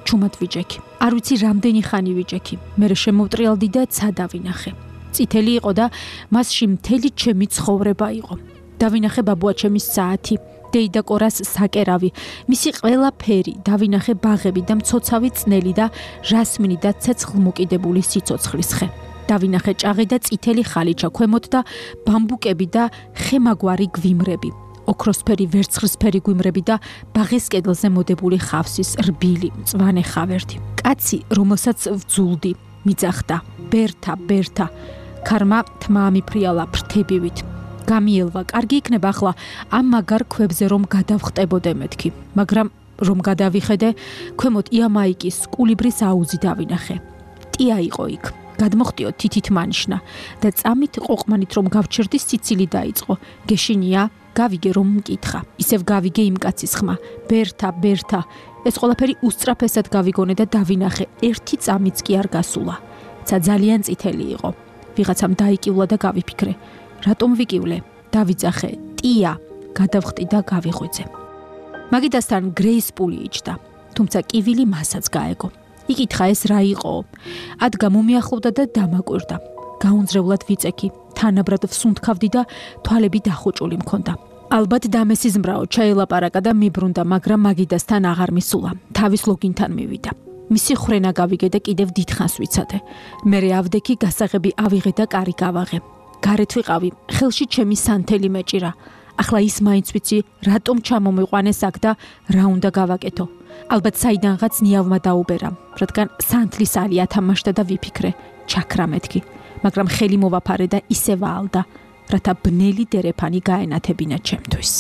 ჩუმად ვიჯექი. არ ვიცი რამდენი ხანი ვიჯექი. მე შემოვტრიალდი და ცადავინახე. წითელი იყო და მასში მთელი ჩემი ცხოვრება იყო. დავინახე ბაბუაჩემის საათი, დეიდა კორას საკერავი, მისი ყველა ფერი, დავინახე ბაღები და მცოცავი წნელი და ჟასმინი და ცეცხლმოკიდებული სიცოცხლის ხე. დავინახე ჭაღი და წითელი ხალიჩა ქვემოთ და ბამბუკები და ხემაგვარი გვიმრები. ოქროსფერი ვერცხლისფერი გვიმრები და ბაღის კედელზე მოდებული ხავსის რბილი მწვანე ხავერდი. კაცი, რომელსაც ვძულდი, მიძახდა, ბერთა, ბერთა. ქარმა თმა მიფრიალა ფრთებივით. გამიელვა, კარგი იქნება ახლა ამ მაგარ ქვებზე რომ გადავხტებოდე მეთქი, მაგრამ რომ გადავიხედე, ქვემოთ იამაიკის კულიბრის აუზი დავინახე. ტია იყო იქ. გადმოხტიო თითით მანიშნა და წამით ყოყმანით რომ გავჩერდი სიცილი დაიწყო. გეშინია, გავიგე რომ მკითხა. ისევ გავიგე იმ კაცის ხმა. ბერთა, ბერთა. ეს ყველაფერი უსწრაფესად გავიგონე და დავინახე, ერთი წამიც კი არ გასულა. ცა ძალიან წითელი იყო. ვიღაცამ დაიკივლა და გავიფიქრე. რატომ ვიკივლე? დავიძახე, ტია, გადავხტი და გავიღვიძე. მაგიდასთან გრეისპული იჯდა, თუმცა კივილი მასაც გაეგო. იკითხა ეს რა იყო? ადგა მომიახლოვდა და დამაკვირდა. გაუნძრევლად ვიწექი, თანაბრად ვსუნთქავდი და თვალები დახუჭული მქონდა. ალბათ დამესიზმრაო, ჩაელაპარაკა და მიბრუნდა, მაგრამ მაგიდასთან აღარ მისულა. თავის ლოგინთან მივიდა. მისი ხრენა გავიგე და კიდევ დიდხანს ვიცადე. მერე ავდექი გასაღები ავიღე და კარი გავაღე. გარეთ ვიყავი, ხელში ჩემი სანთელი მეჭირა. ახლა ის მაინც ვიცი, რატომ ჩამომიყვანეს აქ და რა უნდა გავაკეთო. ალბათ საიდანღაც ნიავმა დაუბერა, რადგან სანთლის ალი ათამაშდა და ვიფიქრე, ჩაქრა მეთქი, მაგრამ ხელი მოვაფარე და ისე ვაალდა, რათა ბნელი დერეფანი გაენათებინა ჩემთვის.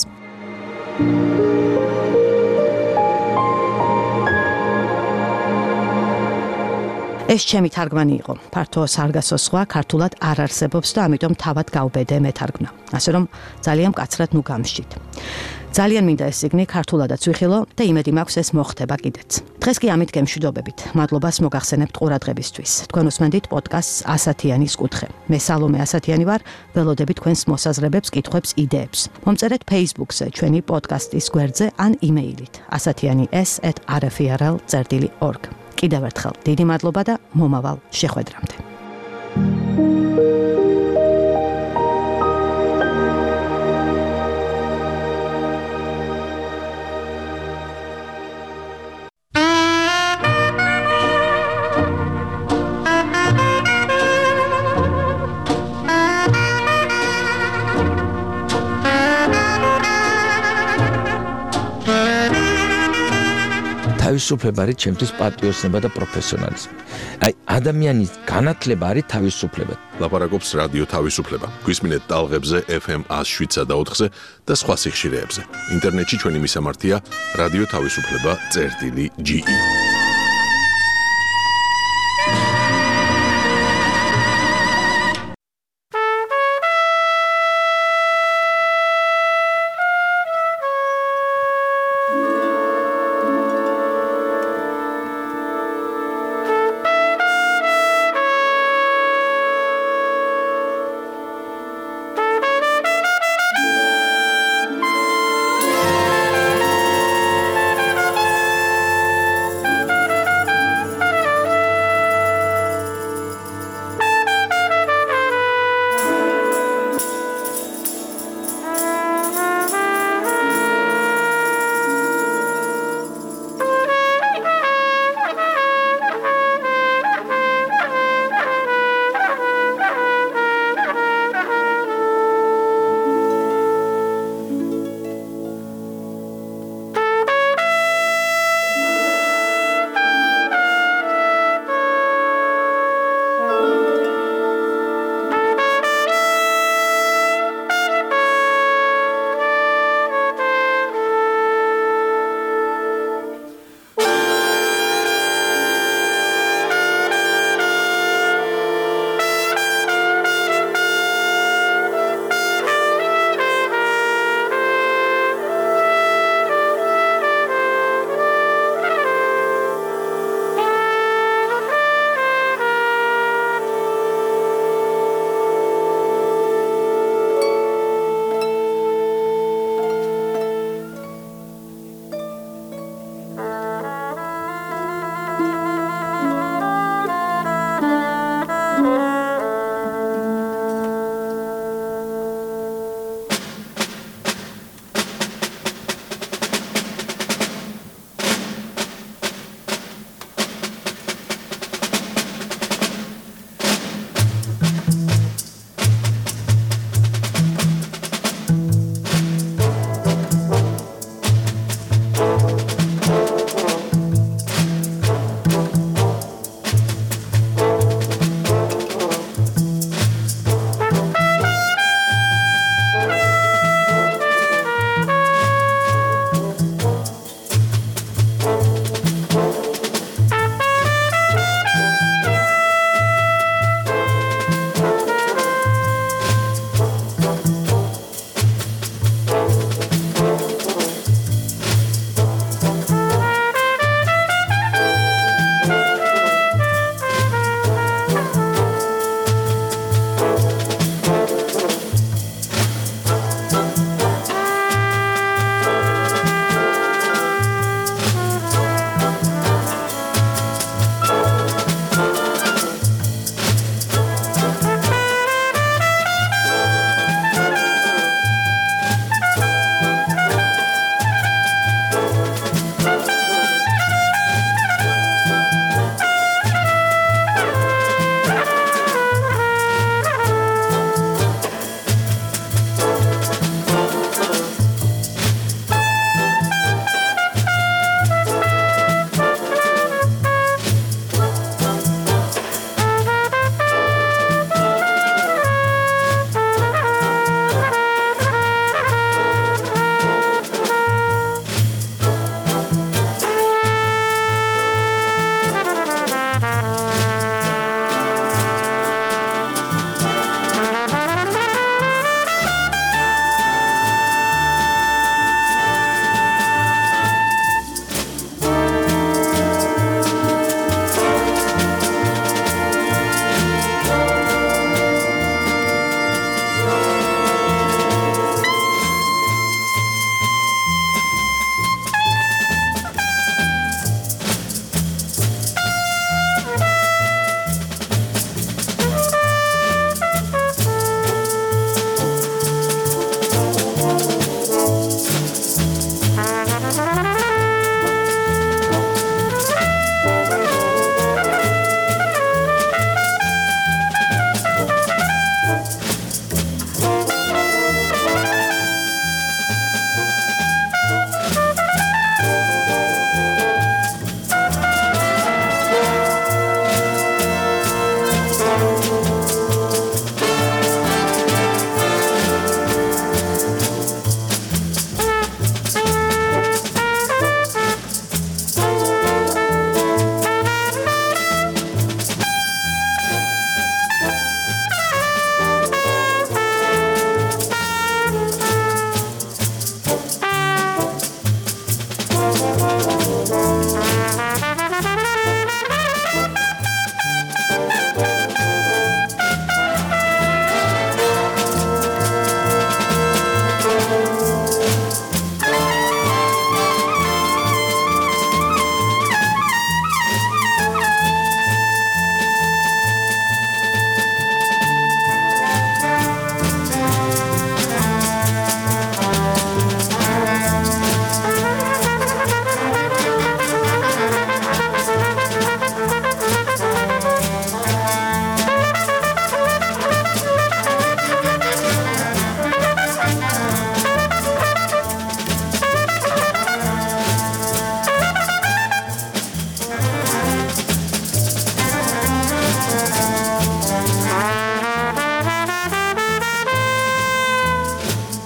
ეს ჩემი თარგმანი იყო. ფართო სარგასო სხვა ქართულად არ არსებობს და ამიტომ თავად გავბედე მეთარგმნა. ასე რომ ძალიან მკაცრად ნუ გამსჭით. ძალიან მინდა ეს სიგნი ქართულადაც ვიხილო და იმედი მაქვს ეს მოხდება კიდეც. დღეს კი ამით გემშვიდობებით. მადლობას მოგახსენებთ ყურადღებისთვის. თქვენ უსმენთ პოდკასტს ასათიანის კუთხე. მე სალომე ასათიანი ვარ, ველოდები თქვენს მოსაზრებებს, კითხვებს, იდეებს. მომწერეთ Facebook-ზე ჩვენი პოდკასტის გვერდზე ან იმეილით ასათიანი s at r f r l dot org. კიდევ ერთხელ დიდი მადლობა და მომავალ შეხვედრამდე. თავისუფლება არის ჩემთვის პატრიოტიზმი და პროფესიონალიზმი. აი, ადამიანის განათლება არის თავისუფლება. ლაპარაკობს რადიო თავისუფლება. გვისმინეთ ტალღებზე F M one oh seven და ოთხზე და სხვა სიხშირეებზე. ინტერნეტში ჩვენი მისამართია რადიო თავისუფლება წერტილი G E.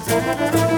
Thank you.